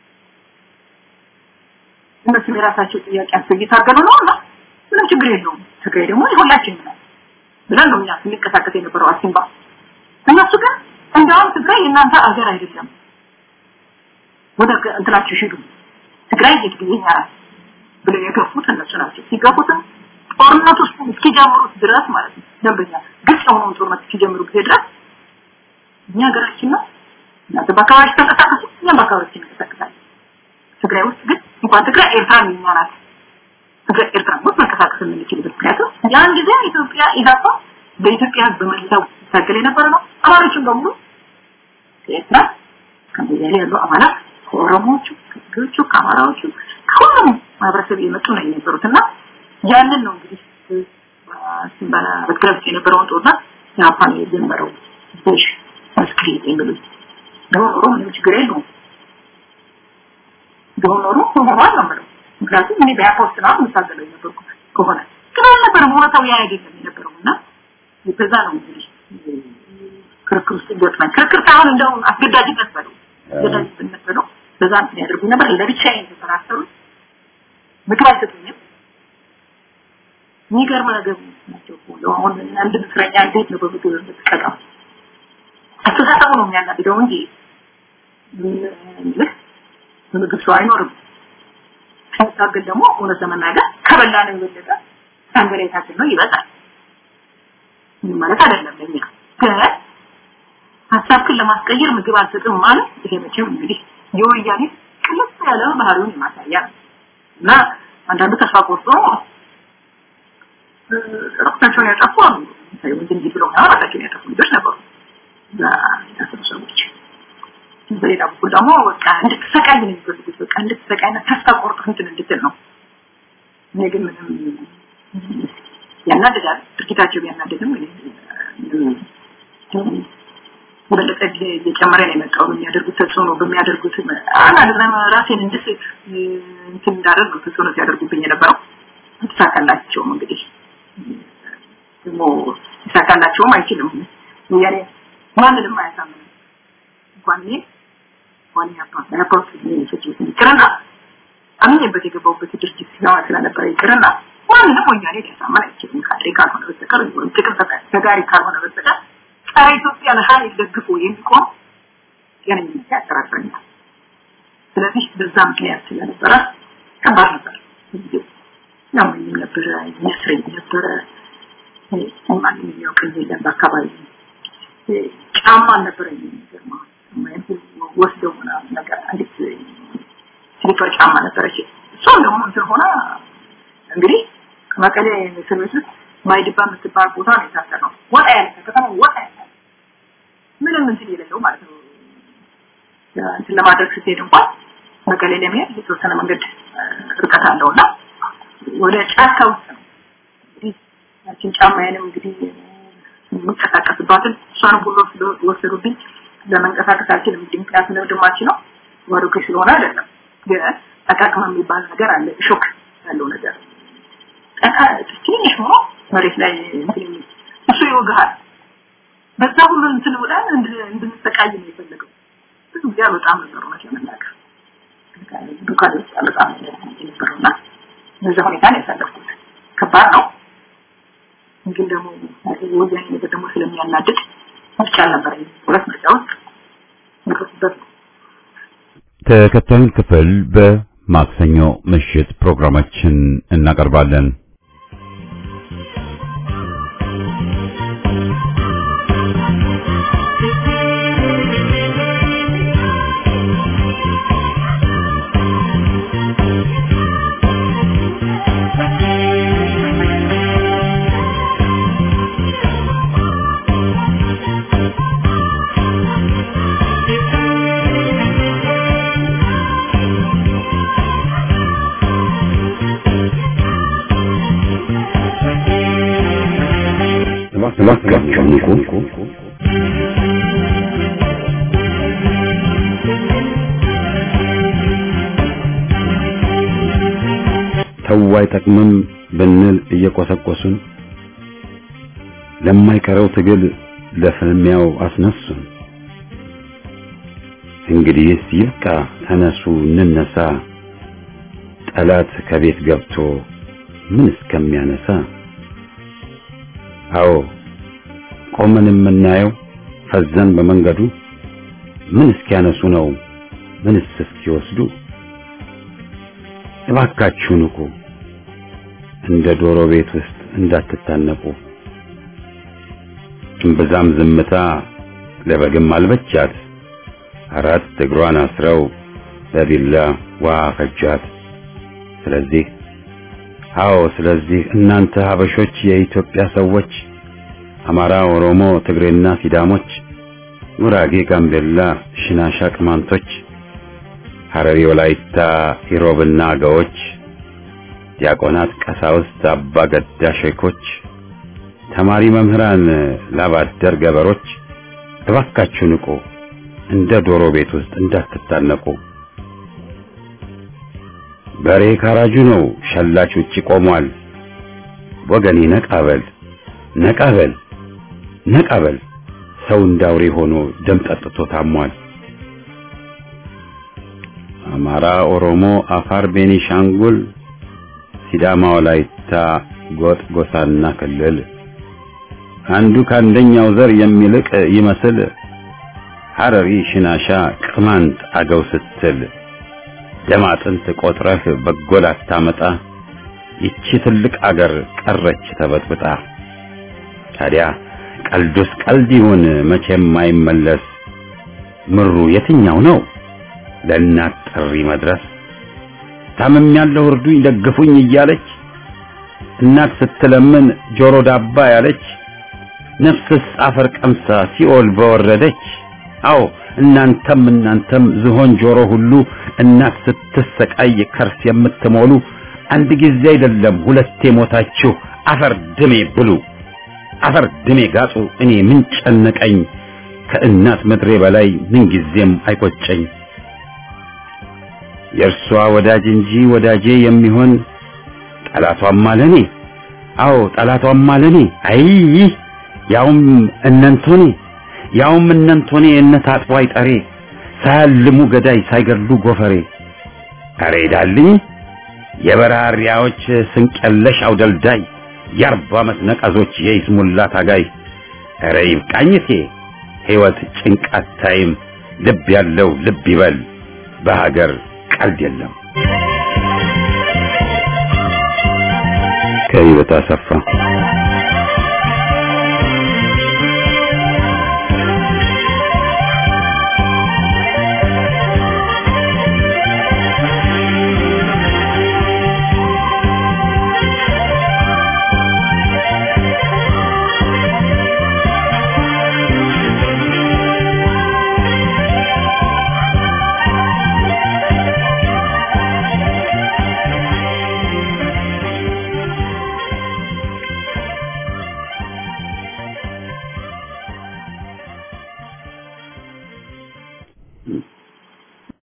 እነሱ የራሳቸው ጥያቄ አስገይታገሉ ነውና ምንም ችግር የለውም ትግራይ ደግሞ ይሁላችን ነው ብለን ነው እኛ ስንከሳከስ የነበረው አሲምባ እነሱ ግን እንደውም ትግራይ እናንተ አገር አይደለም ወደ እንትላችሁ ሽዱ ትግራይ ይግኝኛ ብለው የገፉት እነሱ ናቸው ሲገፉት ጦርነቱ እስኪጀምሩት ድረስ ማለት ነው ደንበኛ ግልጽ የሆነውን ጦርነት እስኪጀምሩ ጊዜ ድረስ እኛ ሀገራችን ነው እና በአካባቢ ተንቀሳቀሱ እኛ በአካባቢ ተንቀሳቀሳለን ትግራይ ውስጥ ግን እንኳን ትግራይ ኤርትራ የሚያናት ትግራይ ኤርትራ ውስጥ መንቀሳቀስ የምንችልበት ምክንያቱም ያን ጊዜ ኢትዮጵያ ኢዛፓ በኢትዮጵያ በመላው ታገለ ነበር ነው አማራችን በሙሉ ኤርትራ ከመያሌ ያለው አማራት ኦሮሞቹ ከግብጾቹ ከአማራዎቹ ሁሉም ማህበረሰብ የመጡ ነው የነበሩትና ያንን ነው እንግዲህ በትግራይ የነበረውን ጦርነት ያፓን የጀመረው ቡሽ መስክሪት እንግዲህ ነው ምንም ችግር የለውም ዶኖሩ ሆኗል ነው ምክንያቱም እኔ በአፖስት ነው የምታገለው የነበርኩ ከሆነ ግን ነበር ሞራታው ያ አይደለም የነበረውና ይተዛ ነው እንግዲህ ክርክር ውስጥ ገጥመን ክርክር ታውን እንደው አስገዳጅነት ነው አስገዳጅነት ነው በዛ እንትን ያደርጉ ነበር ለብቻዬ ተፈራሰሩ ምክር አይሰጡኝም የሚገርም ነገር ነው አሁን አንድ እስረኛ እንዴት ነው በብዙ ተቀጣው አስተሳሰቡ ነው የሚያናድደው እንጂ ምግብ ሰው አይኖርም ታገል ደግሞ እውነት ለመናገር ከበላን ይወለዳ ሳንበሬታችን ነው ይበዛል ማለት አይደለም ለኛ ግን ሀሳብክን ለማስቀየር ምግብ አልሰጥም ማለት ይሄ መቼም እንግዲህ የወያኔ ቅልጥ ያለ ባህሪውን ማሳያ እና አንዳንዱ ተስፋ ቆርጦ ራሳቸውን ያጠፉ ሳይሆን እንጂ ብለው ራሳቸውን ያጠፉ ልጆች ነበሩ ለተሰሰቦች በሌላ በኩል ደግሞ በቃ እንድትሰቃይ ነው የሚፈልጉት በቃ እንድትሰቃይና ተስፋ ቆርጦ እንትን እንድትል ነው እኔ ግን ምንም ያናደዳል ድርጊታቸው ያናደድም ወለተ የጨመረ ነው የመጣው የሚያደርጉት ተጽዕኖ በሚያደርጉት አላለም ራሴን እንድስት እንትን እንዳደርጉ ተጽዕኖ ሲያደርጉብኝ የነበረው ተሳካላቸው እንግዲህ ደግሞ ተሳካላቸው አይችልም ያኔ ማንንም አያሳምንም እንኳን እኔ እንኳን ያፓ ያፓስ ይችላል አምኜበት የገባሁበት ድርጅት ሲያዋ ስለነበረ ይችላል ማንንም ወያኔ ሊያሳምን አይችልም ካድሬ ካልሆነ በስተቀር ወይም ጥቅም ተጋሪ ካልሆነ በስተቀር ጸረ ኢትዮጵያ ለኃይል ደግፎ የሚቆም የነኝነት ያጠራጥረኛል ስለዚህ በዛ ምክንያት ስለነበረ ከባድ ነበር ነው ምንም ነበር የሚያስረኝ ነበር ማንም የሚያውቀኝ የለም በአካባቢ ጫማ ነበር የሚገርማ ማለት ወስደው ምናምን ነገር አንዲት ስሊፐር ጫማ ነበረች እሷ ደግሞ እንትን ሆና እንግዲህ ከመቀሌ ሰሜት ማይድባ የምትባል ቦታ ነው የታሰረው ወጣ ያለ ከተማ ወጣ ያለ ምንም እንትን የሌለው ማለት ነው እንትን ለማድረግ ስትሄድ እንኳን መቀሌ ለሚሄድ የተወሰነ መንገድ ርቀት አለውና ወደ ጫካ ውስጥ ነው እንግዲህ ያችን ጫማዬንም እንግዲህ መንቀሳቀስባትን እሷን ሁሉ ወሰዱብኝ ለመንቀሳቀስ አልችልም ምክንያቱም ነው ደማችን ነው ወሩክ ስለሆነ አይደለም ግን አቃቅማ የሚባል ነገር አለ ሾክ ያለው ነገር አካ ትንሽ ነው መሬት ላይ እንትን እሱ ይወጋል በዛ ሁሉ እንትን ወዳን እንድንሰቃይ ነው የፈለገው ብዙ ጊዜ በጣም ነበር ማለት ለመናገር ዱካዶች በጣም ነበርና በዛ ሁኔታ ነው ያሳለፍኩት ከባድ ነው ግን ደግሞ ወያኔ ነገር ደግሞ ስለሚያናድድ አልቻል ነበር ሁለት ምርጫዎች ምክንያቱም ተከታዩን ክፍል በማክሰኞ ምሽት ፕሮግራማችን እናቀርባለን ተው አይጠቅምም ብንል እየቆሰቆሱን ለማይቀረው ትግል ለፍልሚያው አስነሱን። እንግዲህስ ይብቃ ተነሱ እንነሳ ጠላት ከቤት ገብቶ ምን እስከሚያነሳ። አዎ ቆመን የምናየው ፈዘን በመንገዱ ምን እስኪያነሱ ነው ምንስ እስኪወስዱ። እባካችሁ ንቁ እንደ ዶሮ ቤት ውስጥ እንዳትታነቁ። እምብዛም ዝምታ ለበግም አልበቻት አራት እግሯን አስረው በቢላ ውሃ ፈጃት። ስለዚህ አዎ ስለዚህ እናንተ ሀበሾች የኢትዮጵያ ሰዎች አማራ፣ ኦሮሞ፣ ትግሬና ሲዳሞች፣ ጉራጌ፣ ጋምቤላ፣ ሽናሻ፣ ቅማንቶች፣ ሐረሪ፣ ወላይታ፣ ኢሮብና አገዎች፣ ዲያቆናት፣ ቀሳውስት፣ አባ ገዳ ሼኮች፣ ተማሪ መምህራን፣ ላባደር ገበሮች እባካችሁ ንቁ እንደ ዶሮ ቤት ውስጥ እንዳትታነቁ። በሬ ካራጁ ነው ሸላች ውጪ ቆሟል። ወገኔ ነቃበል ነቃበል ነቃበል ሰው እንዳውሬ ሆኖ ደም ጠጥቶ ታሟል። አማራ፣ ኦሮሞ፣ አፋር፣ ቤኒሻንጉል፣ ሲዳማ፣ ወላይታ፣ ጎጥ፣ ጎሳና ክልል አንዱ ከአንደኛው ዘር የሚልቅ ይመስል ሐረሪ፣ ሽናሻ፣ ቅማንት፣ አገው ስትል ደም አጥንት ቆጥረህ በጎል አታመጣ። ይቺ ትልቅ አገር ቀረች ተበጥብጣ። ታዲያ ቀልዱስ ቀልድ ይሁን መቼም አይመለስ። ምሩ የትኛው ነው ለእናት ጥሪ መድረስ? ታመም ያለው እርዱኝ ደግፉኝ እያለች እናት ስትለምን ጆሮ ዳባ ያለች ነፍስስ አፈር ቀምሳ ሲኦል በወረደች። አዎ እናንተም እናንተም ዝሆን ጆሮ ሁሉ እናት ስትሰቃይ ከርስ የምትሞሉ አንድ ጊዜ አይደለም ሁለቴ ሞታችሁ አፈር ድሜ ብሉ አፈር ድሜ ጋጡ። እኔ ምን ጨነቀኝ ከእናት ምድሬ በላይ ምን ጊዜም አይቆጨኝ። የእርሷ ወዳጅ እንጂ ወዳጄ የሚሆን ጠላቷም አለኔ። አዎ ጠላቷም አለኔ። አይ ያውም እነንቶኔ ያውም እነንቶኔ እነት አጥዋይ ጠሬ ሳያልሙ ገዳይ ሳይገድሉ ጎፈሬ። አሬ ዳልኝ የበራሪያዎች ስንቀለሽ አውደልዳይ የአርባ ዓመት ነቀዞች የይስሙላ ታጋይ። አሬ ይብቃኝቴ ሕይወት ጭንቃት ታይም ልብ ያለው ልብ ይበል በሀገር ቀልድ የለም። ከይበታ ሰፋ